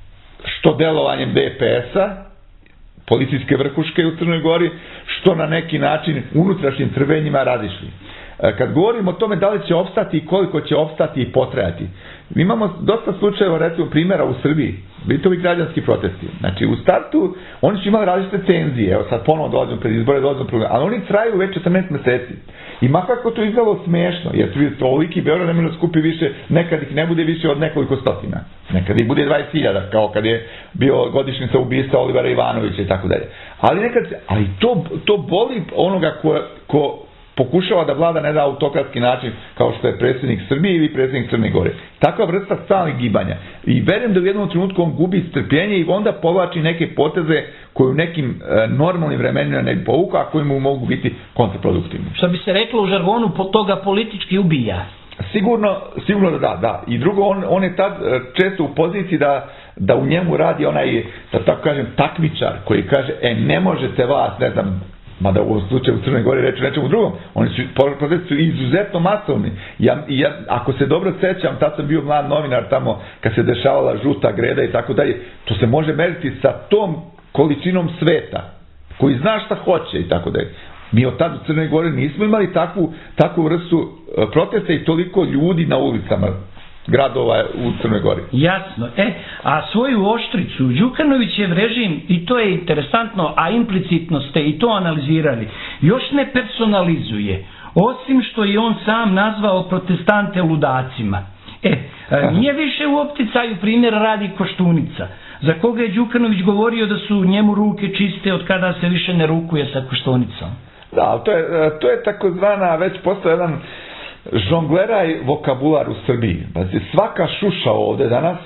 što delovanjem D P S-a, policijske vrhuške u Crnoj Gori, što na neki način unutrašnjim crvenjima razišli. Kad govorimo o tome da li će opstati i koliko će opstati i potrajati, mi imamo dosta slučajeva, recimo primjera u Srbiji, vidite ovi građanski protesti. Znači u startu oni su imali različite tenzije, evo sad ponovno dolazimo pred izbore, dolazimo pred izbore, ali oni traju već četrnaest meseci. I makako to izgledalo smiješno, jer tu vidite ovoliki Beograd ne može skupi više, nekad ih ne bude više od nekoliko stotina. Nekad ih bude dvadeset hiljada, kao kad je bio godišnjica ubistva Olivera Ivanovića i tako dalje. Ali nekad, ali to, to boli onoga ko, ko pokušava da vlada ne da autokratski način kao što je predsjednik Srbije ili predsjednik Crne Gore. Takva vrsta stalnih gibanja. I verujem da u jednom trenutku on gubi strpljenje i onda povlači neke poteze koje u nekim e, normalnim vremenima ne bi povukao, a koji mu mogu biti kontraproduktivni. Što bi se reklo u žargonu, po toga politički ubija. Sigurno, sigurno da da, da. I drugo, on, on je tad često u poziciji da, da u njemu radi onaj, da tako kažem, takmičar koji kaže, e, ne možete vas, ne znam, mada u ovom slučaju u Crnoj Gori reći nečemu drugom, oni su, protesti su izuzetno masovni. Ja, ja, ako se dobro sećam, tad sam bio mlad novinar tamo, kad se dešavala žuta greda i tako dalje, to se može meriti sa tom količinom sveta, koji zna šta hoće i tako dalje. Mi od tada u Crnoj Gori nismo imali takvu, takvu vrstu protesta i toliko ljudi na ulicama gradova u Crnoj Gori. Jasno. E, a svoju oštricu Đukanovićev režim, i to je interesantno, a implicitno ste i to analizirali, još ne personalizuje, osim što je on sam nazvao protestante ludacima. E, nije više u opticaju primjer radi Koštunica, za koga je Đukanović govorio da su njemu ruke čiste od kada se više ne rukuje sa Koštunicom. Da, to je, to je takozvana, već postao jedan žongleraj vokabular u Srbiji. Znači, svaka šuša ovde danas,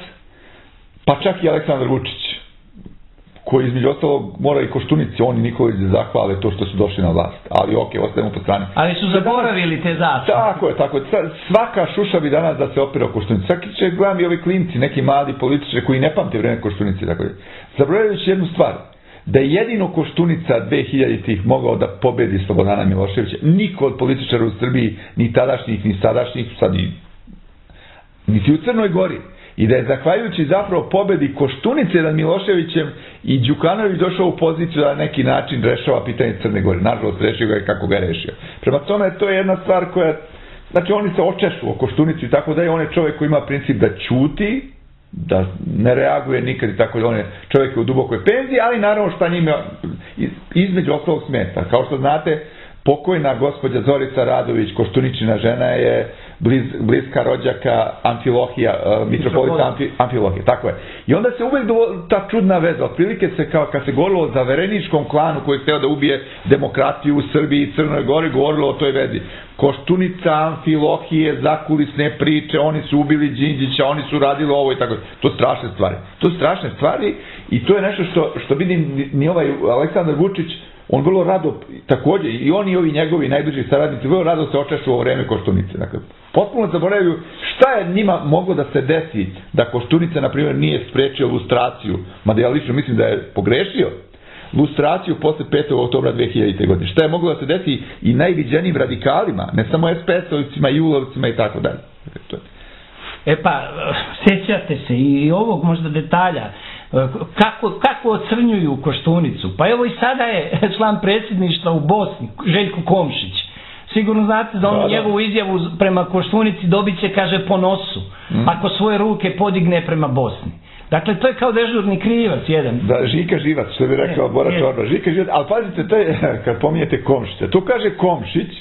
pa čak i Aleksandar Vučić, koji između ostalog mora i Koštunici, oni Nikolić da zahvale to što su došli na vlast. Ali ok, ostajemo po strani. Ali su zaboravili te zasluge. Tako je, tako je. Svaka šuša bi danas da se opira o Koštunici. Svaki će gledam i ovi klinci, neki mladi političari koji ne pamte vreme Koštunici. Zaboravljajući jednu stvar, da je jedino Koštunica dve hiljaditih mogao da pobedi Slobodana Miloševića. Niko od političara u Srbiji, ni tadašnjih, ni sadašnjih, sad i niti u Crnoj Gori. I da je zahvaljujući zapravo pobedi Koštunice nad Miloševićem i Đukanović došao u poziciju da na neki način rešava pitanje Crne Gore. Nažalost, rešio ga je kako ga je rešio. Prema tome, to je jedna stvar koja, znači oni se očešu o Koštunici i tako da je on je čovjek koji ima princip da ćuti, da ne reaguje nikad i tako da on je čovjek u dubokoj penziji, ali naravno šta njima između ostalog smeta. Kao što znate, pokojna gospođa Zorica Radović, Koštuničina žena, je bliz, bliska rođaka Amfilohija, uh, mitropolita Amfi, Amfilohija, tako je. I onda se uvek dovo, ta čudna veza, otprilike se kao kad se govorilo o zavereničkom klanu koji je hteo da ubije demokratiju u Srbiji i Crnoj Gori, govorilo o toj vezi. Koštunica, Amfilohije, zakulisne priče, oni su ubili Đinđića, oni su radili ovo i tako. To su strašne stvari. To su strašne stvari i to je nešto što, što vidim ni ovaj Aleksandar Vučić, on vrlo rado, takođe, i oni i ovi njegovi najbliži saradnici, vrlo rado se očešu u vreme Koštunice. Dakle, potpuno zaboravljaju šta je njima moglo da se desi da Koštunica, na primjer, nije sprečio lustraciju, mada ja lično mislim da je pogrešio, lustraciju posle petog oktobra dve hiljadite. godine. Šta je moglo da se desi i najviđenijim radikalima, ne samo es pe es-ovcima, julovcima i tako dalje. E pa, sjećate se i ovog možda detalja, kako, kako ocrnjuju Koštunicu. Pa evo i sada je član predsjedništva u Bosni, Željko Komšić. Sigurno znate da on da, da. njegovu izjavu prema Koštunici dobit će, kaže, po nosu, mm. ako svoje ruke podigne prema Bosni. Dakle, to je kao dežurni krivac jedan. Da, Žika Živac, što bi rekao Bora Čorba. Žika Živac, ali pazite, to je, kad pominjete Komšića, tu kaže Komšić,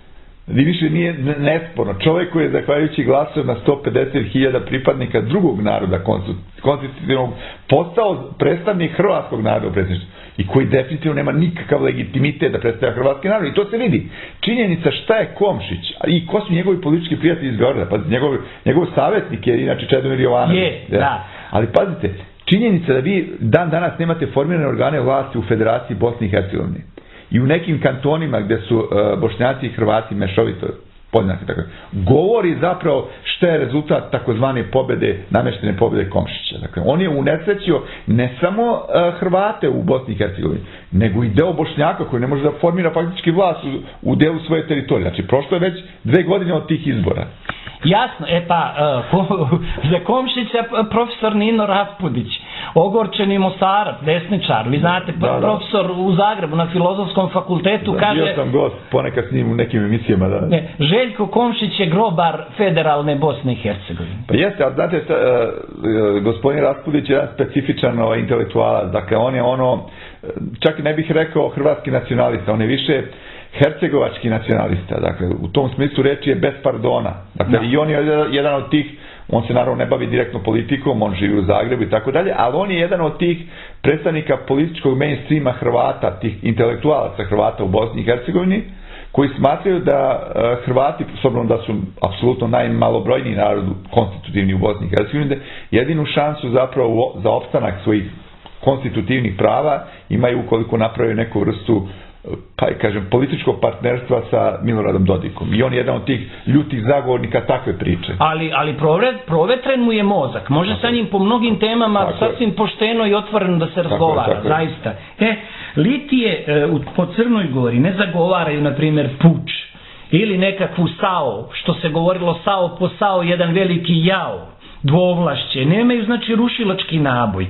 i više nije nesporno. Čovjek koji je, zahvaljujući glasove na sto pedeset hiljada pripadnika drugog naroda konstitutivnog, postao predstavnik hrvatskog naroda u predsjedništvu i koji definitivno nema nikakav legitimitet da predstavlja hrvatski narod. I to se vidi. Činjenica šta je Komšić i ko su njegovi politički prijatelji iz Beograda. Pa njegov, njegov savjetnik je inače Čedomir Jovanović. Je, ja. da. Ali pazite, činjenica da vi dan danas nemate formirane organe vlasti u Federaciji Bosne i Hercegovine i u nekim kantonima gdje su uh, Bošnjaci i Hrvati mešovito podjednaki, tako, govori zapravo šta je rezultat takozvane pobjede, nameštene pobjede Komšića. Dakle, on je unesrećio ne samo uh, Hrvate u Bosni i Hercegovini, nego i deo Bošnjaka koji ne može da formira faktički vlast u, u delu svoje teritorije. Znači, prošlo je već dve godine od tih izbora. Jasno, e pa, uh, za Komšića profesor Nino Raspudić, ogorčeni Mosarac, desničar, vi znate, da, profesor da. u Zagrebu na Filozofskom fakultetu, da, kaže... Bio sam gost ponekad s njim u nekim emisijama, da. Ne, Željko Komšić je grobar federalne Bosne i Hercegovine. Pa jeste, ali znate, ta, uh, gospodin Raspudić je jedan specifičan ovaj, intelektualac, dakle, on je ono, čak ne bih rekao hrvatski nacionalista, on je više hercegovački nacionalista, dakle, u tom smislu reči je bez pardona. Dakle, no. i on je jedan od tih, on se naravno ne bavi direktno politikom, on živi u Zagrebu i tako dalje, ali on je jedan od tih predstavnika političkog mainstreama Hrvata, tih intelektualaca Hrvata u Bosni i Hercegovini, koji smatraju da uh, Hrvati, s obzirom da su apsolutno najmalobrojniji narod konstitutivni u Bosni i Hercegovini, jedinu šansu zapravo za opstanak svojih konstitutivnih prava imaju ukoliko naprave neku vrstu, pa kažem, političkog partnerstva sa Miloradom Dodikom. I on je jedan od tih ljutih zagovornika takve priče. Ali, ali provet, provetren mu je mozak. Može tako sa njim po mnogim temama tako sasvim je. pošteno i otvoreno da se razgovara. Tako je, tako zaista. E, Litije e, u, po Crnoj Gori ne zagovaraju, na primjer, puč ili nekakvu sao, što se govorilo sao po sao, jedan veliki jao, dvovlašće. Nemaju, znači, rušilački naboj.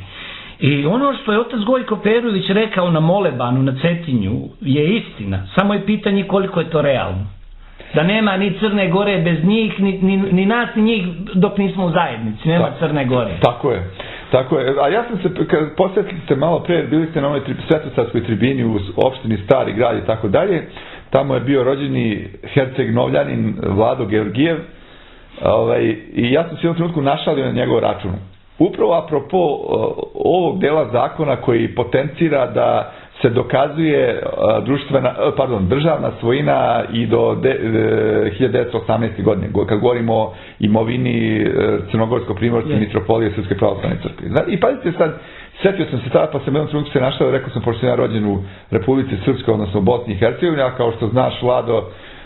I ono što je otac Gojko Perović rekao na Molebanu, na Cetinju, je istina. Samo je pitanje koliko je to realno. Da nema ni Crne Gore bez njih, ni, ni, ni nas, ni njih dok nismo u zajednici. Nema Ta, Crne Gore. Tako je. Tako je. A ja sam se, kad posjetili ste malo pre, bili ste na onoj tri, Svetosavskoj tribini u opštini Stari Grad i tako dalje. Tamo je bio rođeni Herceg Novljanin Vlado Georgijev. Ovaj, I ja sam se u jednom trenutku našalio na njegov račun. Upravo apropo ovog dela zakona koji potencira da se dokazuje društvena, pardon, državna svojina i do de, de, hiljadu devetsto osamnaeste. godine, kad govorimo o imovini Crnogorsko-primorske mitropolije Srpske pravoslavne crkve. I pazite sad, setio sam se tada, pa sam jednom trenutku se našao, rekao sam, pošto sam ja rođen u Republici Srpskoj, odnosno u Bosni i Hercegovini, a kao što znaš, Vlado,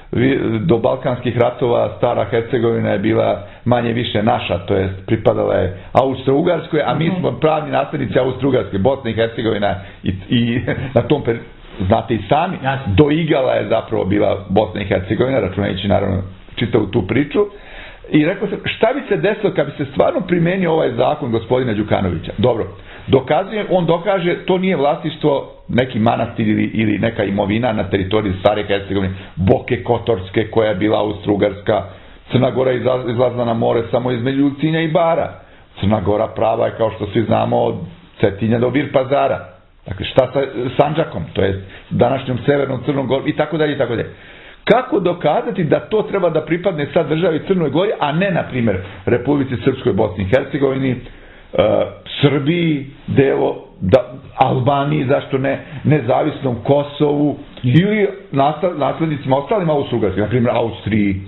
do balkanskih ratova stara Hercegovina je bila manje više naša, to jest pripadala je Austro-Ugarskoj, a mi smo pravni naslednici Austro-Ugarske. Bosna i Hercegovina i, i na tom per, znate i sami, doigala je zapravo bila Bosna i Hercegovina, računajući naravno čitavu tu priču. I rekao sam, šta bi se desilo kad bi se stvarno primenio ovaj zakon gospodina Đukanovića? Dobro, dokazuje, on dokaže, to nije vlasništvo neki manastir ili, ili neka imovina na teritoriji Stare Hercegovine, Boke Kotorske koja je bila Austro-Ugarska, Crna Gora izlazila na more samo između Ulcinja i Bara. Crna Gora prava je, kao što svi znamo, od Cetinja do Vir Pazara. Dakle, šta sa Sandžakom, to je današnjom severnom Crnom Gorom i tako dalje i tako dalje. Kako dokazati da to treba da pripadne sad državi Crnoj Gori, a ne, na primjer, Republici Srpskoj, Bosni i Hercegovini, uh, Srbiji, delo, da, Albaniji, zašto ne, nezavisnom Kosovu, ili naslednicima ostalim Austro-Ugarskim, na primjer Austriji.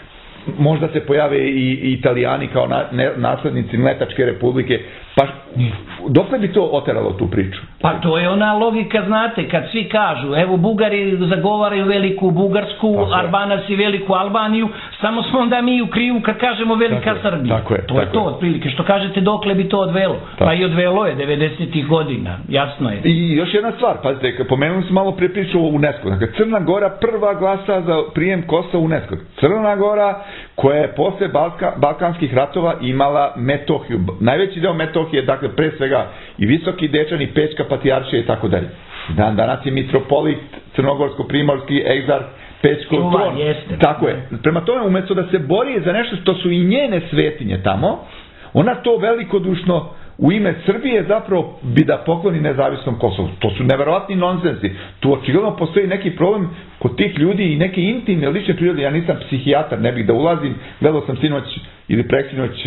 Možda se pojave i, i Italijani kao na, ne, naslednici Mletačke republike. Pa dokle bi to oteralo tu priču? Pa to je ona logika, znate, kad svi kažu, evo Bugari zagovaraju veliku Bugarsku, tako Albanci veliku Albaniju, samo smo onda mi u krivu kad kažemo velika tako Srbija. Tako je, to je tako to, otprilike. Što kažete, dokle bi to odvelo? Tako. Pa i odvelo je devedesetih godina, jasno je. I još jedna stvar, pazite, pomenuli smo malo pre priču o UNESCO. Dakle, Crna Gora prva glasa za prijem Kosova u UNESCO. Crna Gora koja je posle Balka, Balkanskih ratova imala Metohiju. Najveći deo Metohije, dakle, pre svega i Visoki Dečani, Pećka patrijaršija i tako dalje. Dan danas je mitropolit Crnogorsko-Primorski, egzarh Pećkog tron. Tako je. Prema tome, umjesto da se bori za nešto što su i njene svetinje tamo, ona to velikodušno u ime Srbije zapravo bi da pokloni nezavisnom Kosovu. To su neverovatni nonsensi. Tu očigledno postoji neki problem kod tih ljudi i neke intimne, lične prirode. Ja nisam psihijatar, ne bih da ulazim. Gledao sam sinoć ili preksinoć,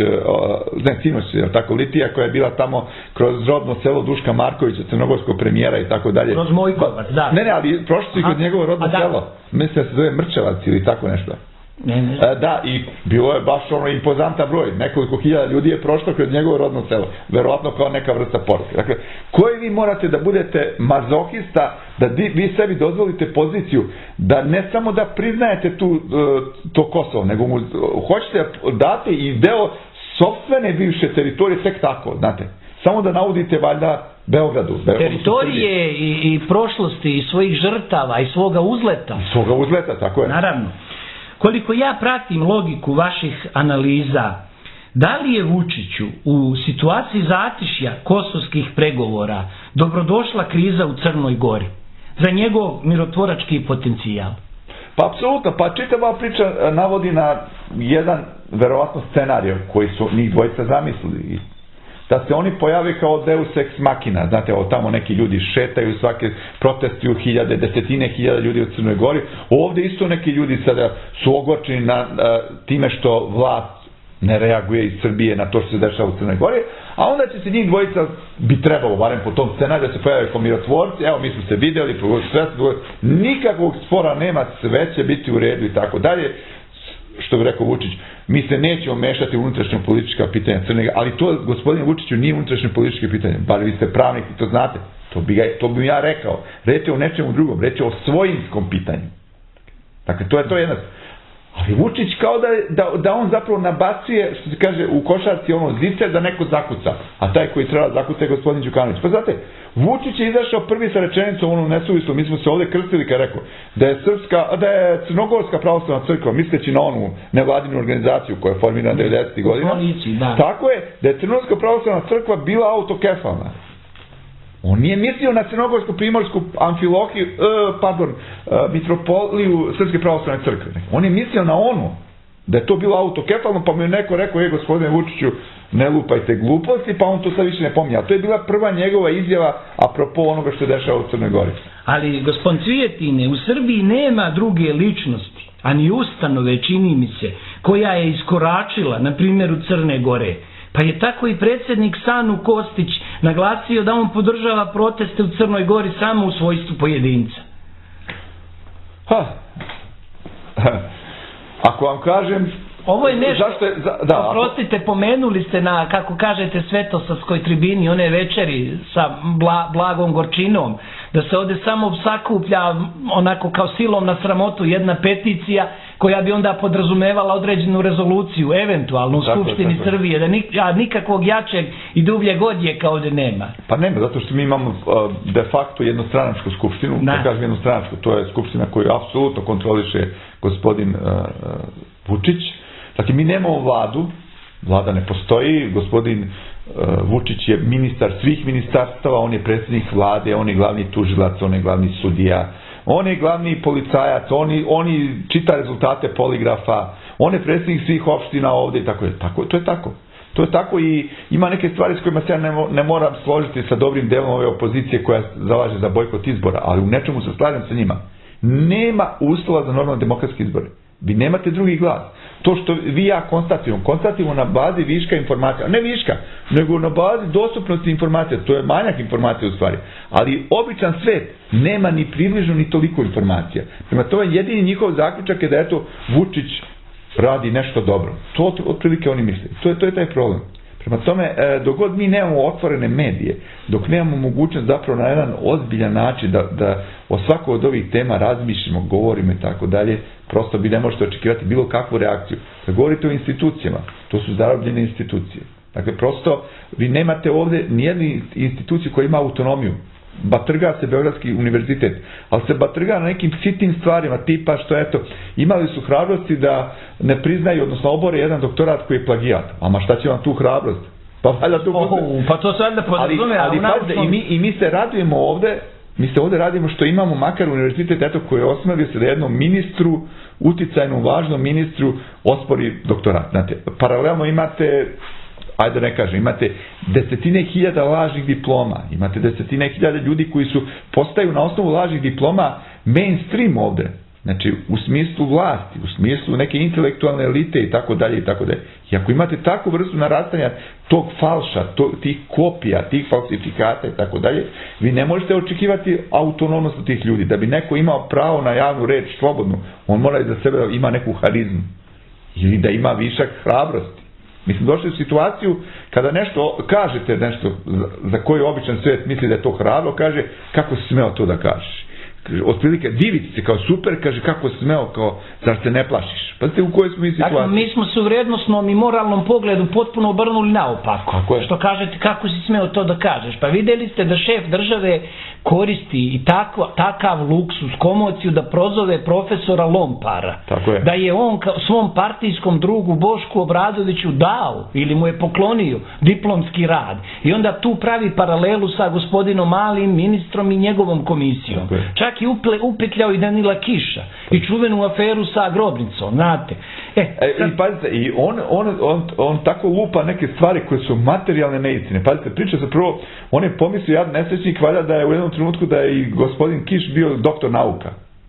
ne sinoć, tako Litija koja je bila tamo kroz rodno selo Duška Markovića, crnogorskog premijera i tako dalje. Kroz Mojkovac, da. Ne, ne, ali prošli su i kroz njegovo rodno selo. Mislim da se zove Mrčevac ili tako nešto. Ne, ne. E, da, i bilo je baš ono impozantan broj. Nekoliko hiljada ljudi je prošlo kroz njegovo rodno selo. Verovatno kao neka vrsta poruke. Dakle, koji vi morate da budete mazohista, da di, vi sebi dozvolite poziciju da ne samo da priznajete tu, to Kosovo, nego mu hoćete date i deo sopstvene bivše teritorije tek tako, znate. Samo da naudite valjda Beogradu. Teritorije i, i prošlosti i svojih žrtava i svoga uzleta. I svoga uzleta, tako je. Naravno. Koliko ja pratim logiku vaših analiza, da li je Vučiću u situaciji zatišja kosovskih pregovora dobrodošla kriza u Crnoj Gori za njegov mirotvorački potencijal? Pa apsolutno, pa čitava priča navodi na jedan verovatno scenarij koji su njih dvojica zamislili. Da se oni pojave kao deus ex machina, znate, ovo tamo neki ljudi šetaju, svake protesti u hiljade, desetine hiljada ljudi u Crnoj Gori. Ovdje isto neki ljudi sada su ogorčeni na, na time što vlast ne reaguje iz Srbije na to što se dešava u Crnoj Gori, a onda će se njih dvojica, bi trebalo, barem po tom scenariju, da se pojave kao mirotvorci, evo mi smo se vidjeli, sve, nikakvog spora nema, sve će biti u redu i tako dalje. Što bi rekao Vučić, mi se nećemo mešati u unutrašnje politička pitanja Crne Gore, ali to, gospodine Vučiću, nije unutrašnje političke pitanje, bar vi ste pravnik i to znate, to bi, ga, to bi ja rekao, reći o nečemu drugom, reći o svojinskom pitanju. Dakle, to je to jedna. Ali Vučić kao da, da, da on zapravo nabacuje, što se kaže, u košarci ono zice da neko zakuca, a taj koji treba zakuca je gospodin Đukanović. Pa znate, Vučić je izašao prvi sa rečenicom ono nesuvislo, mi smo se ovdje krstili kad rekao da je srpska, da je Crnogorska pravoslavna crkva, misleći na onu nevladinu organizaciju koja je formirana devedesetih godina, da. Tako je da je Crnogorska pravoslavna crkva bila autokefalna. On nije mislio na Crnogorsku primorsku amfilohiju, uh, pardon, uh, mitropoliju Srpske pravoslavne crkve. On je mislio na onu, da je to bilo autokefalno, pa mu je neko rekao, je gospodine Vučiću, ne lupajte gluposti, pa on to sad više ne pominja. To je bila prva njegova izjava apropo onoga što je dešava u Crnoj Gori. Ali, gospodin Cvijetine, u Srbiji nema druge ličnosti, a ni ustanove, čini mi se, koja je iskoračila, na primjeru Crne Gore. Pa je tako i predsjednik Sanu Kostić naglasio da on podržava proteste u Crnoj Gori samo u svojstvu pojedinca. Ha. Ako vam kažem... Ovo je nešto, zašto je, za, da, oprostite, pomenuli ste na, kako kažete, Svetosavskoj tribini, one večeri sa bla, blagom gorčinom, da se ovdje samo sakuplja onako kao silom na sramotu jedna peticija koja bi onda podrazumevala određenu rezoluciju, eventualno u Skupštini tako, Srbije, da nik, a nikakvog jačeg i dubljeg odjeka ovdje nema. Pa nema, zato što mi imamo uh, de facto jednostranačku skupštinu, da kažem jednostranačku, to je skupština koju apsolutno kontroliše gospodin uh, Vučić. Dakle, mi nemamo vladu, vlada ne postoji, gospodin uh, Vučić je ministar svih ministarstava, on je predsjednik vlade, on je glavni tužilac, on je glavni sudija, on je glavni policajac, oni, oni čita rezultate poligrafa, on je predsjednik svih opština ovdje i tako je. Tako, to je tako. To je tako i ima neke stvari s kojima se ja ne, ne moram složiti sa dobrim delom ove opozicije koja zalaže za bojkot izbora, ali u nečemu se slažem sa njima. nema uslova za normalne demokratske izbore. Vi nemate drugi glas. To što vi i ja konstatujemo, konstatujemo na bazi viška informacija, ne viška, nego na bazi dostupnosti informacija, to je manjak informacija u stvari, ali običan svet nema ni približno ni toliko informacija. Prema tome jedini njihov zaključak je da eto Vučić radi nešto dobro. To otprilike oni misle. To je, to je taj problem. Prema tome, dok god mi nemamo otvorene medije, dok nemamo mogućnost zapravo na jedan ozbiljan način da, da o svakoj od ovih tema razmišljamo, govorimo i tako dalje, prosto vi ne možete očekivati bilo kakvu reakciju. Da govorite o institucijama, to su zarobljene institucije. Dakle, prosto vi nemate ovdje nijednu instituciju koja ima autonomiju. Batrga se Beogradski univerzitet, ali se batrga na nekim sitnim stvarima, tipa što eto, imali su hrabrosti da ne priznaju, odnosno obore jedan doktorat koji je plagijat. Ama šta će vam tu hrabrost? Pa valjda tu... Oh, pa to se valjda podrazume, ali, ali pazite, i mi, i mi se radujemo ovde, mi se ovde radimo što imamo makar univerzitet, eto, koji je osnovio se da jednom ministru, uticajnom, važnom ministru, ospori doktorat. Znate, paralelno imate, ajde ne kažem, imate desetine hiljada lažnih diploma, imate desetine hiljada ljudi koji su, postaju na osnovu lažnih diploma mainstream ovde. Znači, u smislu vlasti, u smislu neke intelektualne elite i tako dalje i tako dalje. I ako imate takvu vrstu narastanja tog falša, to, tih kopija, tih falsifikata i tako dalje, vi ne možete očekivati autonomnost od tih ljudi. Da bi neko imao pravo na javnu reč slobodnu, on mora i za sebe da ima neku harizmu. Ili da ima višak hrabrosti. Mi smo došli u situaciju kada nešto kažete, nešto za, za koji običan svijet misli da je to hrabro, kaže kako si smeo to da kažeš. Otprilike diviti se kao super, kaže kako si smeo, kao zar se ne plašiš. Pa ste u kojoj smo mi situaciji? Dakle, mi smo se u vrednostnom i moralnom pogledu potpuno obrnuli naopako. Što kažete, kako si smeo to da kažeš? Pa vidjeli ste da šef države koristi i takva, takav luksus, komociju da prozove profesora Lompara. Tako je. Da je on ka, svom partijskom drugu Bošku Obradoviću dao ili mu je poklonio diplomski rad. I onda tu pravi paralelu sa gospodinom Malim, ministrom i njegovom komisijom. Čak i uple, upetljao i Danila Kiša i čuvenu aferu sa grobnicom, znate. E, e, sad... I pazite, i on, on, on, on tako lupa neke stvari koje su materijalne neistine. Pazite, priča se prvo, on je pomislio jad nesrećnik valjda da je u jednom trenutku da je i gospodin Kiš bio doktor nauka.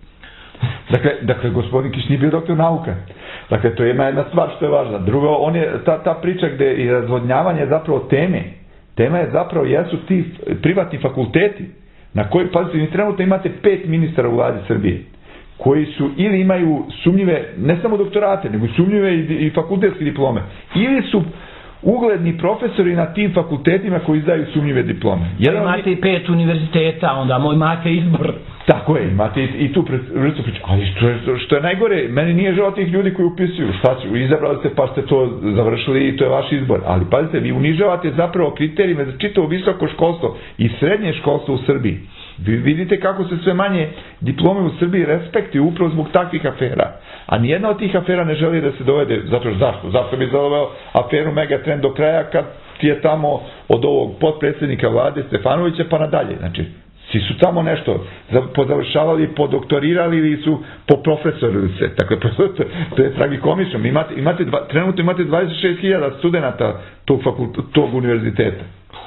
Dakle, dakle gospodin Kiš nije bio doktor nauka. Dakle, to je jedna, jedna stvar što je važna. Drugo, on je, ta, ta priča gde i razvodnjavanje je zapravo teme. Tema je zapravo, jesu ti privatni fakulteti na koji, pazite, vi trenutno imate pet ministara u vladi Srbije, koji su ili imaju sumnjive, ne samo doktorate, nego sumnjive i, i fakultetske diplome, ili su ugledni profesori na tim fakultetima koji izdaju sumnjive diplome. Jedan imate i pet univerziteta, onda moj imate izbor. Tako je, imate i, i tu vrstu priča. Ali što je, što je najgore, meni nije žao tih ljudi koji upisuju. Šta ću, izabrali ste pa ste to završili i to je vaš izbor. Ali pazite, vi unižavate zapravo kriterijume za čitavo visoko školstvo i srednje školstvo u Srbiji. Vi vidite kako se sve manje diplome u Srbiji respektuju upravo zbog takvih afera. A nijedna od tih afera ne želi da se dovede. Zato što zašto? Zato bi zaveo aferu Megatrend do kraja kad ti je tamo od ovog potpredsjednika vlade Stefanovića pa nadalje. Znači, svi su tamo nešto pozavršavali, podoktorirali ili su poprofesorili se. Dakle, to je tragikomično. Imate, imate, trenutno imate dvadeset šest hiljada studenta tog, fakult, tog univerziteta.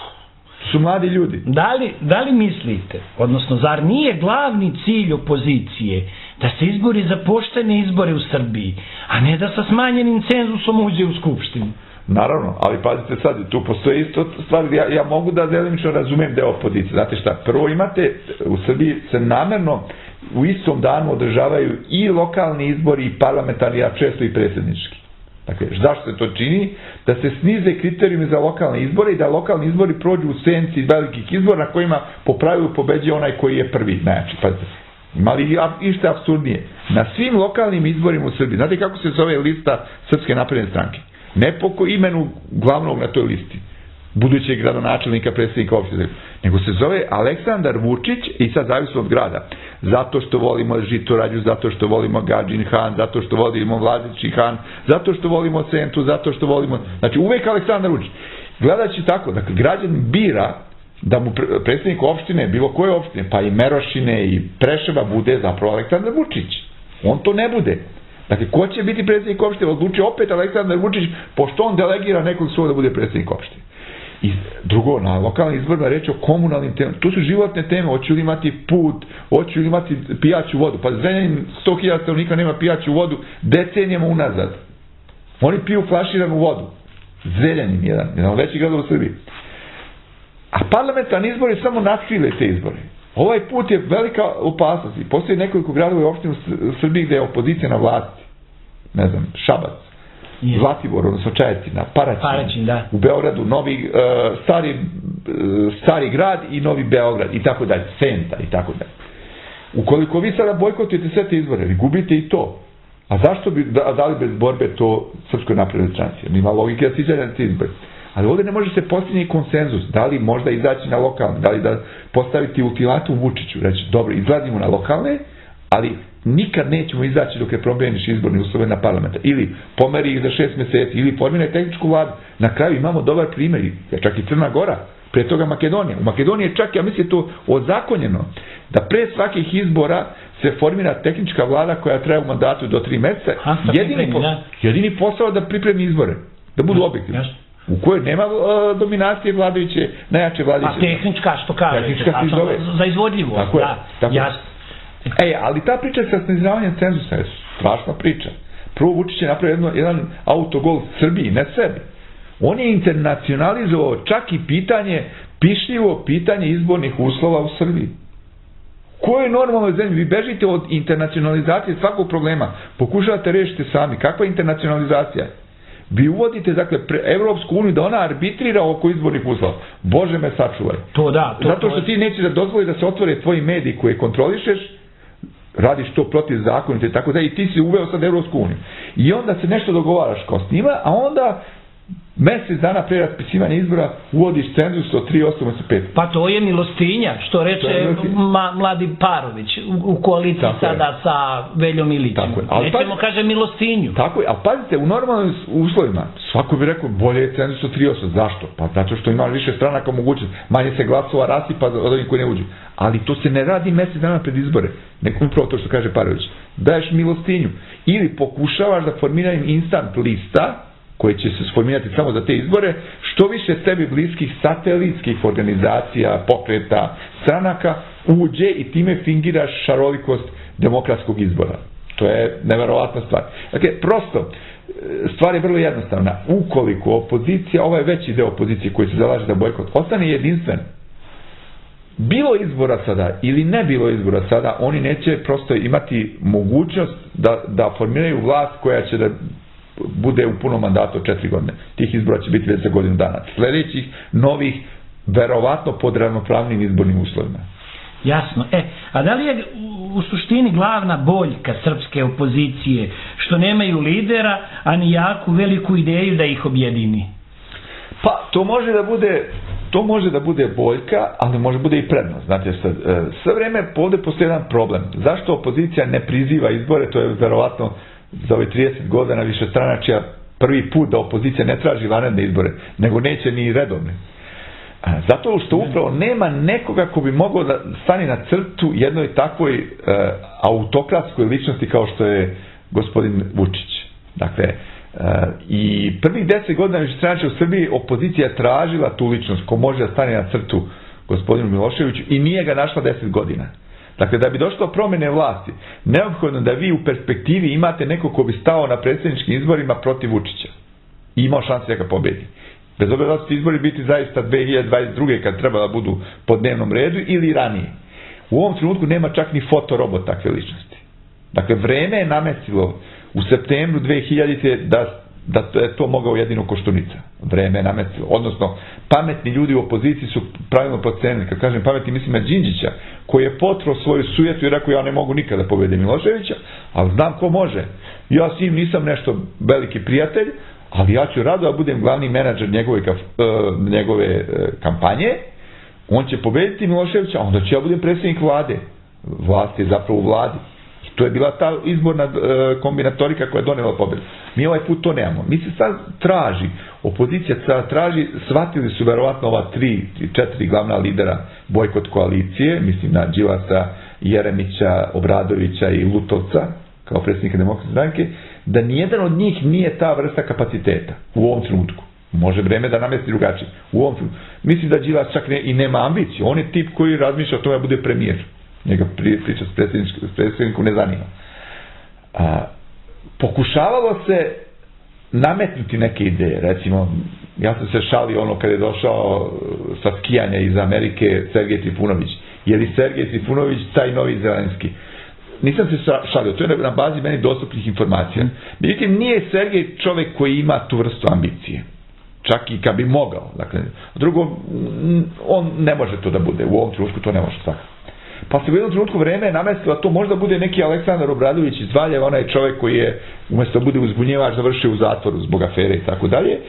Su mladi ljudi. Da li, da li mislite, odnosno zar nije glavni cilj opozicije da se izbori za poštene izbore u Srbiji, a ne da sa smanjenim cenzusom uđe u skupštinu? Naravno, ali pazite sad, tu postoje isto stvari, ja, ja mogu da delimično razumem deo opozicije. Znate šta, prvo imate, u Srbiji se namerno u istom danu održavaju i lokalni izbori i parlamentarni, a često i predsjednički. Dakle, zašto se to čini? Da se snize kriterijumi za lokalne izbore i da lokalni izbori prođu u senci velikih izbora na kojima po pravilu pobeđuje onaj koji je prvi najjači. Pazite, imali ište apsurdnije. Na svim lokalnim izborima u Srbiji, znate kako se zove lista Srpske napredne stranke? Ne po imenu glavnog na toj listi, budućeg gradonačelnika, predsjednika opštine, nego se zove Aleksandar Vučić i sad zavisno od grada. Zato što volimo Žitorađu, zato što volimo Gadžin Han, zato što volimo Vladići Han, zato što volimo Sentu, zato što volimo... Znači uvek Aleksandar Vučić. Gledaći tako, dakle, građan bira da mu predsjednik opštine, bilo koje opštine, pa i Merošine i Preševa bude zapravo Aleksandar Vučić. On to ne bude. Dakle, ko će biti predsjednik opštine? Odluči opet Aleksandar Vučić, pošto on delegira nekog svoj da bude predsjednik opštine. I drugo, na lokalnim izborima reći o komunalnim temama. To su životne teme. Hoću li imati put, hoću li imati pijaću vodu. Pa Zrenjanin sto hiljada stanovnika nema pijaću vodu decenijama unazad. Oni piju flaširanu vodu. Zrenjanin jedan, jedan od većih gradova u Srbiji. A parlamentarni izbori samo natkrile te izbore. Ovaj put je velika opasnost. I postoji nekoliko gradova i opština u Srbiji gde je opozicija na vlasti. Ne znam, Šabac, yes. Zlatibor, odnosno Čajetina, Paraćin, Paraćin da. U Beogradu, Novi, uh, stari, uh, stari grad i Novi Beograd, i tako dalje, Senta, i tako dalje. Ukoliko vi sada bojkotujete sve te izbore, vi gubite i to. A zašto bi dali bez borbe to Srpskoj naprednoj stranci? Ima logike da se izađe na te izbore. Ali ovdje ne može se postići konsenzus. Da li možda izaći na lokalne, da li da postaviti ultimatum Vučiću, reći, dobro, izlazimo na lokalne, ali nikad nećemo izaći dok ne promijeniš izborne uslove na parlamenta. Ili pomeri ih za šest mjeseci, ili formiraj tehničku vladu. Na kraju imamo dobar primjer, čak i Crna Gora, pre toga Makedonija. U Makedoniji je čak, ja mislim, to ozakonjeno, da pre svakih izbora se formira tehnička vlada koja traje u mandatu do tri mjeseca. Jedini, po, jedini posao da pripremi izbore, da budu objektivni. U kojoj nema uh, dominacije vladajuće, najjače vladajuće. Pa tehnička, što kaže, tehnička se zove. Za izvodljivo. Tako je, da, tako jasno. E, ali ta priča sa snižavanjem cenzusa je strašna priča. Prvo Vučić je napravio jedno, jedan autogol Srbiji, ne sebi. On je internacionalizovao čak i pitanje, pišljivo pitanje izbornih uslova u Srbiji. U kojoj normalnoj zemlji? Vi bežite od internacionalizacije svakog problema. Pokušavate rešiti sami. Kakva je internacionalizacija? Vi uvodite, dakle, pre Evropsku uniju da ona arbitrira oko izbornih uslova. Bože me sačuvaj. To da. To, Zato što ti nećeš da dozvoli da se otvore tvoji mediji koje kontrolišeš, radiš to protiv zakonite i tako da, i ti si uveo sad Evropsku uniju. I onda se nešto dogovaraš kao s njima, a onda mjesec dana pre raspisivanja izbora uvodiš cenzus od tri osamdeset pet. Pa to je milostinja, što reče ma, mladi Parović u, u koaliciji tako sada je. Sa Veljom Ilićem. Nećemo pa, kaže milostinju. Tako je, ali pazite, u normalnim uslovima svako bi rekao bolje je cenzus od tri osamdeset. Zašto? Pa zato što ima više stranaka mogućnost. Manje se glasova rasipa od onih koji ne uđu. Ali to se ne radi mjesec dana pred izbore. Neko upravo to što kaže Parović. Daješ milostinju. Ili pokušavaš da formiraju instant lista koje će se sformirati samo za te izbore, što više sebi bliskih satelitskih organizacija, pokreta, stranaka uđe i time fingiraš šarolikost demokratskog izbora. To je neverovatna stvar. Dakle, prosto, stvar je vrlo jednostavna. Ukoliko opozicija, ovaj veći deo opozicije koji se zalaže za bojkot, ostane jedinstven, bilo izbora sada ili ne bilo izbora sada, oni neće prosto imati mogućnost da, da formiraju vlast koja će da bude u punom mandatu od četiri godine. Tih izbora će biti već za godinu dana. Sljedećih novih, verovatno pod ravnopravnim izbornim uslovima. Jasno. E, a da li je u suštini glavna boljka srpske opozicije što nemaju lidera, a ni jaku veliku ideju da ih objedini? Pa, to može da bude to može da bude boljka, ali može bude i prednost. Znate, sad, sve vreme ovdje postoji jedan problem. Zašto opozicija ne priziva izbore? To je verovatno za ove trideset godina više stranačija prvi put da opozicija ne traži vanredne izbore, nego neće ni redovne. Zato što upravo nema nekoga ko bi mogao da stane na crtu jednoj takvoj e, autokratskoj ličnosti kao što je gospodin Vučić. Dakle, e, i prvih deset godina više stranačija u Srbiji opozicija tražila tu ličnost ko može da stane na crtu gospodinu Miloševiću i nije ga našla deset godina. Dakle, da bi došlo do promjene vlasti, neophodno da vi u perspektivi imate neko ko bi stao na predsjedničkim izborima protiv Vučića i imao šanse da ga pobedi. Bez obzira da su izbori biti zaista dve hiljade dvadeset druge kad treba da budu po dnevnom redu ili ranije. U ovom trenutku nema čak ni fotorobot takve ličnosti. Dakle, vreme je nametilo u septembru dve hiljadite da, da je to mogao jedino Koštunica. Vreme je nametilo. Odnosno, pametni ljudi u opoziciji su pravilno procenili. Kad kažem pametni, mislim na Đinđića, koji je potrao svoju sujetu i rekao ja ne mogu nikada pobediti Miloševića, ali znam ko može. Ja s njim nisam nešto veliki prijatelj, ali ja ću rado da budem glavni menadžer njegove, kaf, uh, njegove uh, kampanje, on će pobediti Miloševića, a onda ću ja budem predsjednik vlade. Vlast je zapravo u vladi. I to je bila ta izborna uh, kombinatorika koja je donela pobedu. Mi ovaj put to nemamo. Mi se sad traži, opozicija sad traži, shvatili su verovatno ova tri, četiri glavna lidera bojkot koalicije, mislim na Đilasa, Jeremića, Obradovića i Lutovca, kao predsjednika Demokratske stranke, da nijedan od njih nije ta vrsta kapaciteta u ovom trenutku. Može vreme da namesti drugačije. U ovom trenutku. Mislim da Đilas čak ne, i nema ambiciju. On je tip koji razmišlja o tome da bude premijer. Njega priča s predsjednikom ne zanima. A, pokušavalo se nametnuti neke ideje. Recimo, ja sam se šalio ono kad je došao sa skijanja iz Amerike Sergej Trifunović. Je li Sergej Trifunović taj novi Zelenski? Nisam se šalio, to je na bazi meni dostupnih informacija. Međutim, nije Sergej čovjek koji ima tu vrstu ambicije. Čak i kad bi mogao. Dakle, drugo, on ne može to da bude. U ovom trenutku to ne može svakako. Pa se u jednom trenutku vreme namestilo da to možda bude neki Aleksandar Obradović iz Valjeva, onaj čovjek koji je umjesto da bude uzbunjevač završio u zatvoru zbog afere i tako dalje.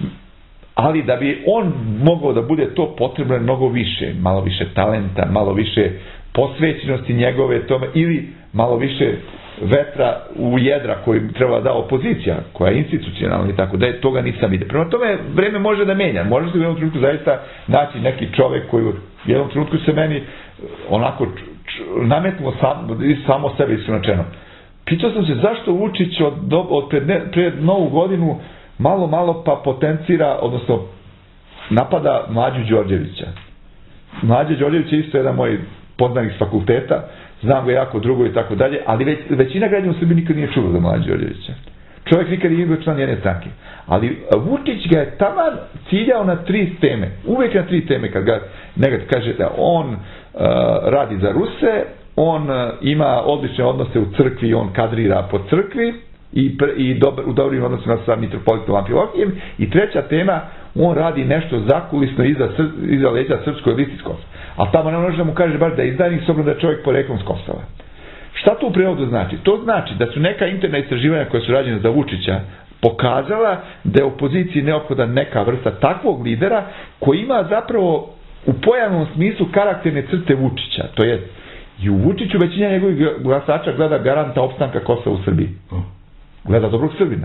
Ali da bi on mogao da bude to, potrebno je mnogo više. Malo više talenta, malo više posvećenosti njegove tome ili malo više vetra u jedra koji treba da opozicija, koja je institucionalna i tako da je, toga nisam vidio. Prema tome, vreme može da menja. Može se u jednom trenutku zaista naći neki čovjek koji u jednom trenutku se meni onako č, č, nametnuo sam, samo sebe iskreno. Pitao sam se zašto Vučić od, od pred, ne, pred novu godinu malo, malo pa potencira, odnosno napada Mlađu Đorđevića. Mlađa Đorđević je isto jedan moj poznanik s fakulteta, znam ga jako drugo i tako dalje, ali već, većina građana u Srbiji nikad nije čulo za Mlađa Đorđevića. Čovjek nikad nije bio član jedne stranke. Ali Vučić ga je taman ciljao na tri teme. Uvijek na tri teme kad ga nekad kaže da on uh, radi za Ruse, on uh, ima odlične odnose u crkvi i on kadrira po crkvi i, pre, i dobar, u dobrim odnosima sa mitropolitom Amfilohijem. I treća tema, on radi nešto zakulisno iza, iza leđa srpskoj listi s Kosova. A tamo ne može da mu kaže baš da je izdajnik, s obzirom da je čovjek poreklom s Kosova. Šta to u prijevodu znači? To znači da su neka interna istraživanja koja su rađena za Vučića pokazala da je opoziciji neophodan neka vrsta takvog lidera koji ima zapravo u pojavnom smislu karakterne crte Vučića. To je, i u Vučiću većina njegovih glasača gleda garanta opstanka Kosova u Srbiji. Gleda dobrog Srbina.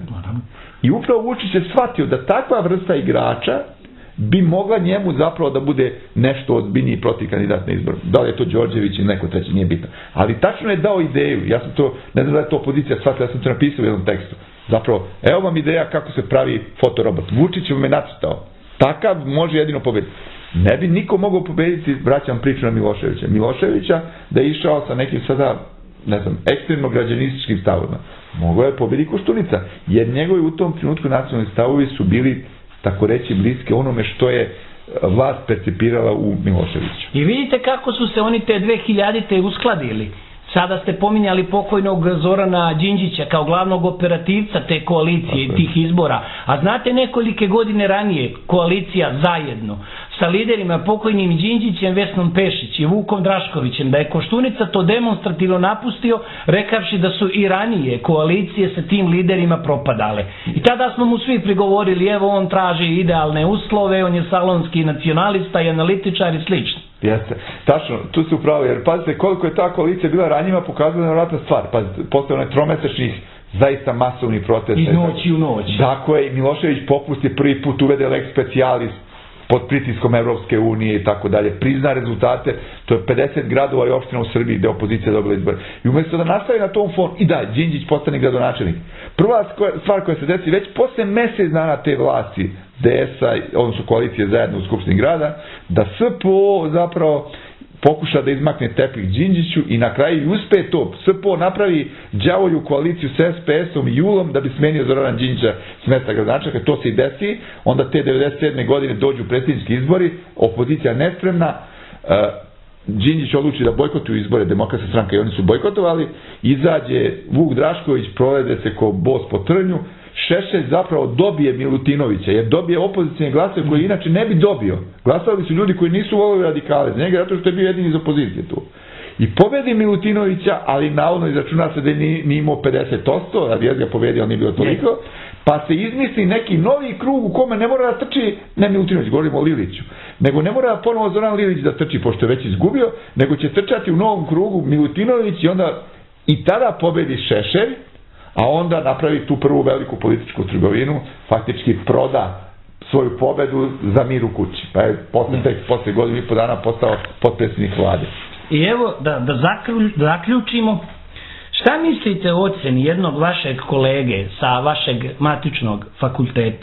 I upravo Vučić je shvatio da takva vrsta igrača bi mogla njemu zapravo da bude nešto ozbiljniji protiv kandidat na izboru. Da li je to Đorđević ili neko treći, nije bitno. Ali tačno je dao ideju. Ja sam to, ne znam da je to opozicija shvatila, ja sam to napisao u jednom tekstu. Zapravo, evo vam ideja kako se pravi fotorobot. Vučić me nacrtao. Takav može jedino pobediti. Ne bi niko mogao pobediti, vraćam priču na Miloševića. Miloševića da je išao sa nekim sada, ne znam, ekstremno građanističkim stavovima. Mogao je pobediti Koštunica. Jer njegovi u tom trenutku nacionalni stavovi su bili, tako reći, bliske onome što je vlast percipirala u Miloševiću. I vidite kako su se oni te dve hiljadite uskladili. Sada ste pominjali pokojnog Zorana Đinđića kao glavnog operativca te koalicije i tih izbora. A znate nekolike godine ranije koalicija zajedno sa liderima pokojnim Đinđićem, Vesnom Pešić i Vukom Draškovićem, da je Koštunica to demonstrativno napustio, rekavši da su i ranije koalicije sa tim liderima propadale. I tada smo mu svi prigovorili, evo on traži idealne uslove, on je salonski nacionalista i analitičar i slično. Jeste, tačno, tu se upravo, jer pazite koliko je ta koalicija bila ranjiva, pokazala nevjerojatna stvar. Pazite, posle onaj tromesečnih zaista masovnih protesta. Iz noći u noć. Tako je, Milošević popusti prvi put uvede lex specialis pod pritiskom Evropske unije i tako dalje. Prizna rezultate, to je pedeset gradova i opština u Srbiji gde opozicija dobila izbor. I umjesto da nastavi na tom fonu, i da, Đinđić postane gradonačelnik. Prva stvar koja se desi, već posle mesec dana te vlasti D S-a, odnosno koalicije zajedno u Skupštini grada, da S P O zapravo pokuša da izmakne tepih Đinđiću i na kraju uspe to. S P O napravi đavolju koaliciju s S P S-om i Julom da bi smenio Zorana Đinđića s mesta gradonačelnika. To se i desi. Onda te devedeset sedme godine dođu predsjednički izbori, opozicija nespremna, Đinđić odluči da bojkotuju izbore, Demokratska stranka, i oni su bojkotovali, izađe Vuk Drašković, provede se ko bos po trnju, Šešelj zapravo dobije Milutinovića, jer dobije opozicijne glasove koje inače ne bi dobio. Glasali su ljudi koji nisu volili radikale za njega, zato što je bio jedini iz opozicije tu. I pobedi Milutinovića, ali navodno izračuna se da nije, nije imao pedeset posto, a Vijez ga pobedi, ali nije bilo toliko, pa se izmisli neki novi krug u kome ne mora da trči, ne Milutinović, govorimo o Liliću, nego ne mora ponovo Zoran Lilić da trči, pošto je već izgubio, nego će trčati u novom krugu Milutinović i onda i tada pobedi Šešelj, a onda napravi tu prvu veliku političku trgovinu, faktički proda svoju pobedu za mir u kući. Pa je posle, tek posle godinu i po dana postao potpredsjednik vlade. I evo, da, da zaključimo, šta mislite o oceni jednog vašeg kolege sa vašeg matičnog fakulteta,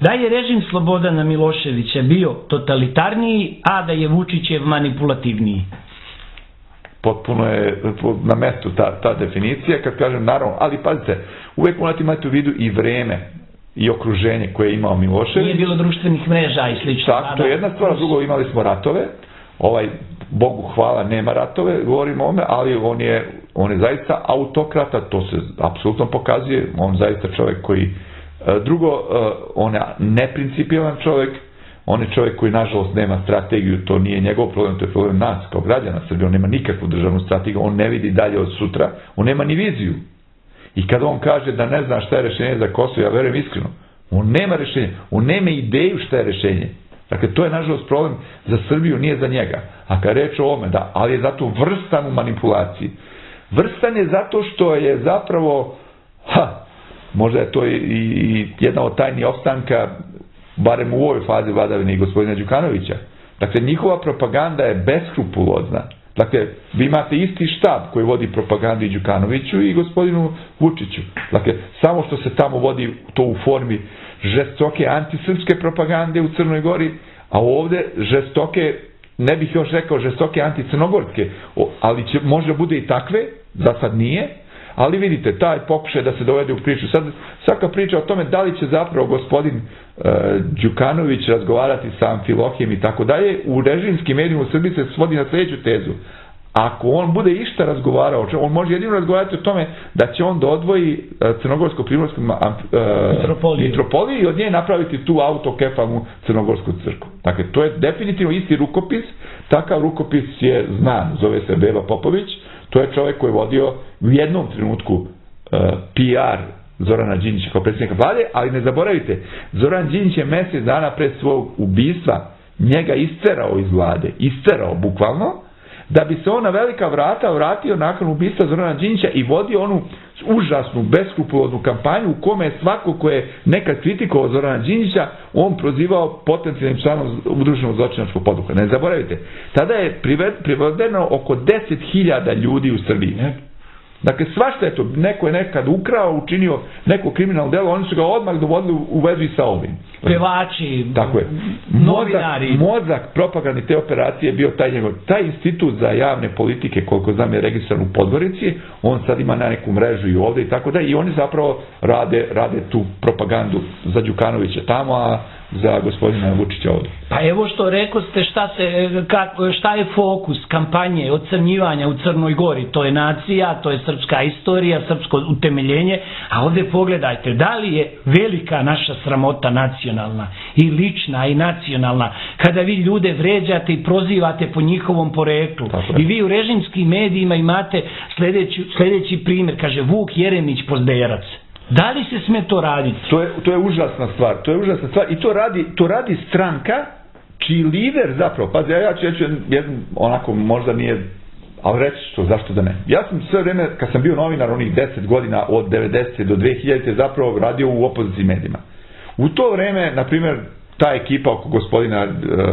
Da je režim Slobodana Miloševića bio totalitarniji, a da je Vučićev manipulativniji? Potpuno je na mestu ta, ta definicija, kad kažem naravno, ali pazite, uvijek morate imati u vidu i vreme i okruženje koje je imao Milošević. Nije bilo društvenih mreža i slično. Tako, to je jedna stvar, drugo imali smo ratove, ovaj, Bogu hvala, nema ratove, govorimo o ome, ali on je, on je zaista autokrata, to se apsolutno pokazuje, on zaista čovjek koji, drugo, on je neprincipijelan čovjek, on je čovjek koji nažalost nema strategiju, to nije njegov problem, to je problem nas kao građana Srbije, on nema nikakvu državnu strategiju, on ne vidi dalje od sutra, on nema ni viziju. I kada on kaže da ne zna šta je rješenje za Kosovo, ja verujem iskreno, on nema rješenje, on nema ideju šta je rješenje. Dakle, to je nažalost problem za Srbiju, nije za njega. A kad reč o ovome, da, ali je zato vrstan u manipulaciji. Vrstan je zato što je zapravo, ha, možda je to i, i jedna od tajni opstanka, barem u ovoj fazi vladavine i gospodina Đukanovića. Dakle, njihova propaganda je beskrupulozna. Dakle, vi imate isti štab koji vodi propagandu i Đukanoviću i gospodinu Vučiću. Dakle, samo što se tamo vodi to u formi žestoke antisrpske propagande u Crnoj Gori, a ovdje žestoke, ne bih još rekao žestoke anticrnogorske, ali će, možda bude i takve, za sad nije, ali vidite, taj pokušaj da se dovede u priču. Sad, svaka priča o tome da li će zapravo gospodin e, Đukanović razgovarati sa Amfilohijem i tako dalje, u režimskim medijima u Srbiji se svodi na sljedeću tezu. Ako on bude išta razgovarao, on može jedino razgovarati o tome da će on da odvoji crnogorsko-primorsku e, mitropoliju i od nje napraviti tu autokefalnu crnogorsku crkvu. Dakle, to je definitivno isti rukopis, takav rukopis je znan, zove se Belo Popović. To je čovjek koji je vodio u jednom trenutku uh, P R Zorana Đinđića kao predsjednika vlade, ali ne zaboravite, Zoran Đinđić je mjesec dana pred svog ubistva njega isterao iz vlade, isterao bukvalno, da bi se on na velika vrata vratio nakon ubistva Zorana Đinđića i vodio onu užasnu, beskrupuloznu kampanju u kome je svako ko je nekad kritikovao Zorana Đinđića, on prozivao potencijalnim članom udruženog zločinačkog poduhvata. Ne zaboravite, tada je privedeno oko deset hiljada ljudi u Srbiji. Ne? Dakle, svašta je to. Neko je nekad ukrao, učinio neko kriminalno delo, oni su ga odmah dovodili u vezu sa ovim. Pevači, tako je. novinari. Mozak, mozak propagandni te operacije je bio taj njegov. Taj institut za javne politike, koliko znam je registrovan u Podgorici, on sad ima na neku mrežu i ovdje i tako da, i oni zapravo rade, rade tu propagandu za Đukanovića tamo, a za gospodina Vučića ovdje. Pa evo što rekao ste šta, se, kako, šta je fokus kampanje ocrnjivanja u Crnoj Gori. To je nacija, to je srpska istorija, srpsko utemeljenje, a ovdje pogledajte, da li je velika naša sramota nacionalna i lična i nacionalna, kada vi ljude vređate i prozivate po njihovom poreklu. I vi u režimskim medijima imate sljedeći, sljedeći primjer, kaže Vuk Jeremić Pozderac. Da li se sme to raditi? To je, to je užasna stvar. To je užasna stvar i to radi, to radi stranka čiji lider zapravo, pazi, ja, ja ću, ja ću jedan, onako možda nije, ali reći što, zašto da ne. Ja sam sve vrijeme, kad sam bio novinar onih deset godina, od devedesete do dve hiljadite zapravo radio u opoziciji medijima. U to vrijeme, na primjer, ta ekipa oko gospodina uh,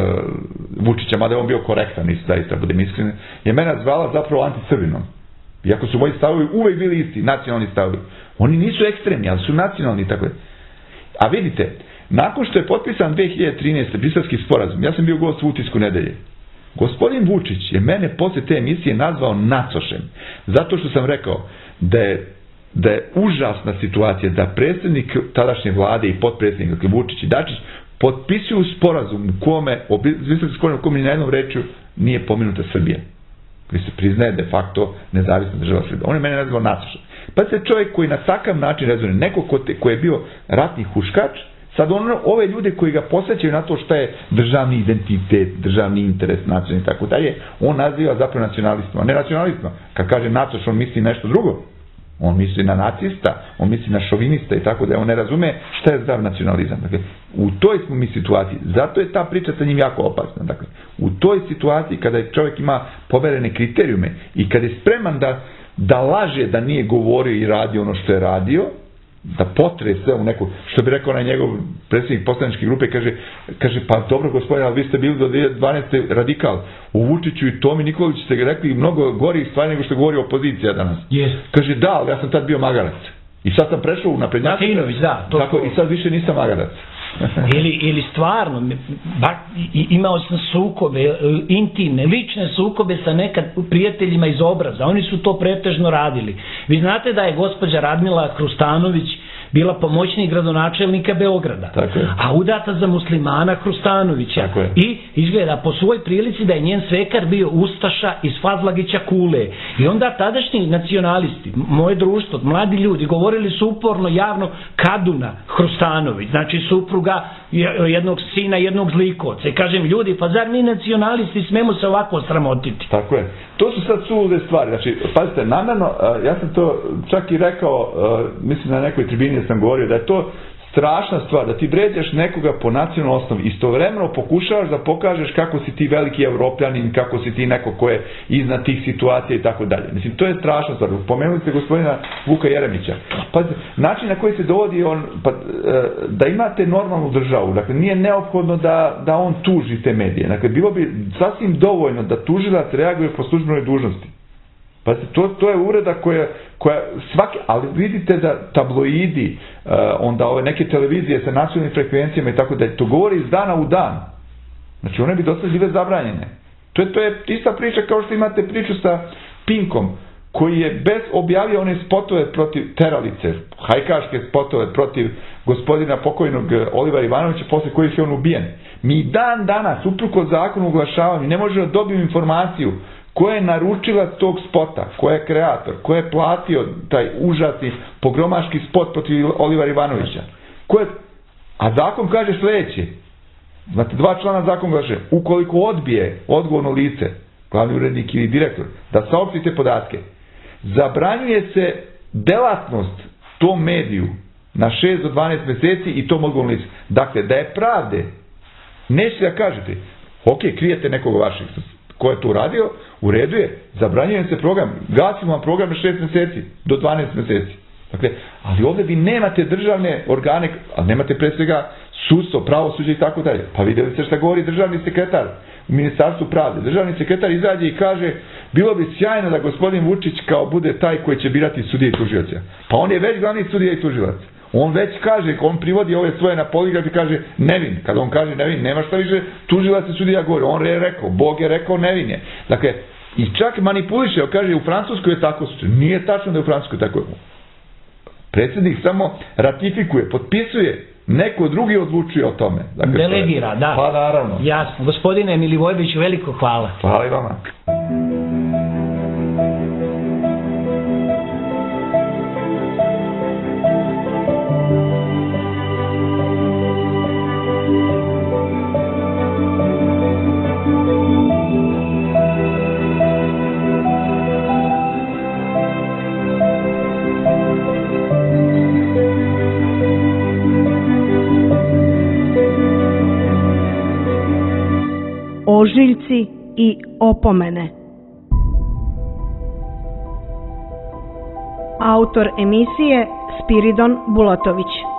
Vučića, mada je on bio korektan, isto zaista budem iskren, je mene zvala zapravo anticrvinom. Iako su moji stavovi uvijek bili isti, nacionalni stavovi. Oni nisu ekstremni, ali su nacionalni, tako je. A vidite, nakon što je potpisan dve hiljade trinaeste. Briselski sporazum, ja sam bio gost u Utisku nedelje. Gospodin Vučić je mene posle te emisije nazvao nacošem. Zato što sam rekao da je, da je užasna situacija da predsjednik tadašnje vlade i potpredsjednik, dakle Vučić i Dačić, potpisuju sporazum u kome, Briselski sporazum u kome ni na jednom rečju nije pomenuta Srbija. Koji se priznaje de facto nezavisna država Srbija. On je mene nazvao nacošem. Pa se čovjek koji na takav način rezone, neko ko, te, ko je bio ratni huškač, sad on, ove ljude koji ga posjećaju na to šta je državni identitet, državni interes, nacionalni i tako dalje, on naziva zapravo nacionalistima. Ne nacionalistima. Kad kaže nacoš, on misli nešto drugo. On misli na nacista, on misli na šovinista i tako da on ne razume šta je zdrav nacionalizam. Dakle, u toj smo mi situaciji. Zato je ta priča sa njim jako opasna. Dakle, u toj situaciji kada čovjek ima poverene kriterijume i kada je spreman da da laže da nije govorio i radio ono što je radio, da potre sve u neku, što bi rekao na njegov predsjednik poslaničke grupe, kaže, kaže pa dobro gospodine, ali vi ste bili do dvije hiljade dvanaeste. radikal. U Vučiću i Tomi Nikoliću ste rekli mnogo gorih stvari nego što govori opozicija danas. Yes. Kaže da, ali ja sam tad bio magarac. I sad sam prešao u naprednjačka. Martinović, da. To tako, i sad više nisam magarac. ili, ili stvarno, ba, imao sam sukobe, intimne, lične sukobe sa nekad prijateljima iz Obraza, oni su to pretežno radili. Vi znate da je gospođa Radmila Hrustanović bila pomoćnik gradonačelnika Beograda, a udata za muslimana Hrustanovića i izgleda po svoj prilici da je njen svekar bio ustaša iz Fazlagića Kule. I onda tadašnji nacionalisti, moje društvo, mladi ljudi, govorili su uporno javno Kaduna Hrustanović, znači supruga jednog sina, jednog zlikovca. I kažem, ljudi, pa zar mi nacionalisti smemo se ovako sramotiti? Tako je. To su sad sulude stvari. Znači, pazite, namerno, ja sam to čak i rekao, mislim na nekoj tribini sam govorio, da je to strašna stvar, da ti vređaš nekoga po nacionalnoj osnovi, istovremeno pokušavaš da pokažeš kako si ti veliki evropljanin, kako si ti neko ko je iznad tih situacija i tako dalje. Mislim, to je strašna stvar. Pomenuli ste gospodina Vuka Jeremića. Pa, način na koji se dovodi on, pa, da imate normalnu državu, dakle, nije neophodno da, da on tuži te medije. Dakle, bilo bi sasvim dovoljno da tužilac reaguje po službenoj dužnosti. Pa to, to je uvreda koja, koja svake, ali vidite da tabloidi, uh, onda ove neke televizije sa nacionalnim frekvencijama i tako da to govori iz dana u dan. Znači one bi dosta bile zabranjene. To je, to je ista priča kao što imate priču sa Pinkom, koji je bez objavio one spotove protiv teralice, hajkaške spotove protiv gospodina pokojnog Olivera Ivanovića, posle kojih je on ubijen. Mi dan danas, uprkos zakonu o oglašavanju, ne možemo da dobijemo informaciju ko je naručilac tog spota, ko je kreator, ko je platio taj užasni pogromaški spot protiv Olivera Ivanovića. Ko je... A zakon kaže sljedeće. Znate, dva člana zakon kaže, ukoliko odbije odgovorno lice, glavni urednik ili direktor, da saopštite podatke, zabranjuje se delatnost tom mediju na šest do dvanaest meseci i tom odgovorno lice. Dakle, da je pravde, nećete da kažete, ok, krijete nekog vaših ko je to uradio, u redu je, zabranjujem se program, gasimo vam program na šest meseci do dvanaest meseci. Dakle, ali ovdje vi nemate državne organe, ali nemate pre svega sudstvo, pravosuđe i tako dalje. Pa vidjeli ste šta govori državni sekretar u Ministarstvu pravde. Državni sekretar izađe i kaže, bilo bi sjajno da gospodin Vučić kao bude taj koji će birati sudije i tužioca. Pa on je već glavni sudija i tužilac. On već kaže, on privodi ove svoje na poligraf i kaže nevin. Kad on kaže nevin, nema šta više tužilac i sudija govori. On je rekao, Bog je rekao nevin je. Dakle, i čak manipuliše, kaže u Francuskoj je tako. Nije tačno da je u Francuskoj tako. Predsjednik samo ratifikuje, potpisuje, neko drugi odlučuje o tome. Dakle, delegira, da. Pa naravno. Jasno. Gospodine Milivojeviću, veliko hvala. Hvala i vama. Ožiljci i opomene. Autor emisije Spiridon Bulatović.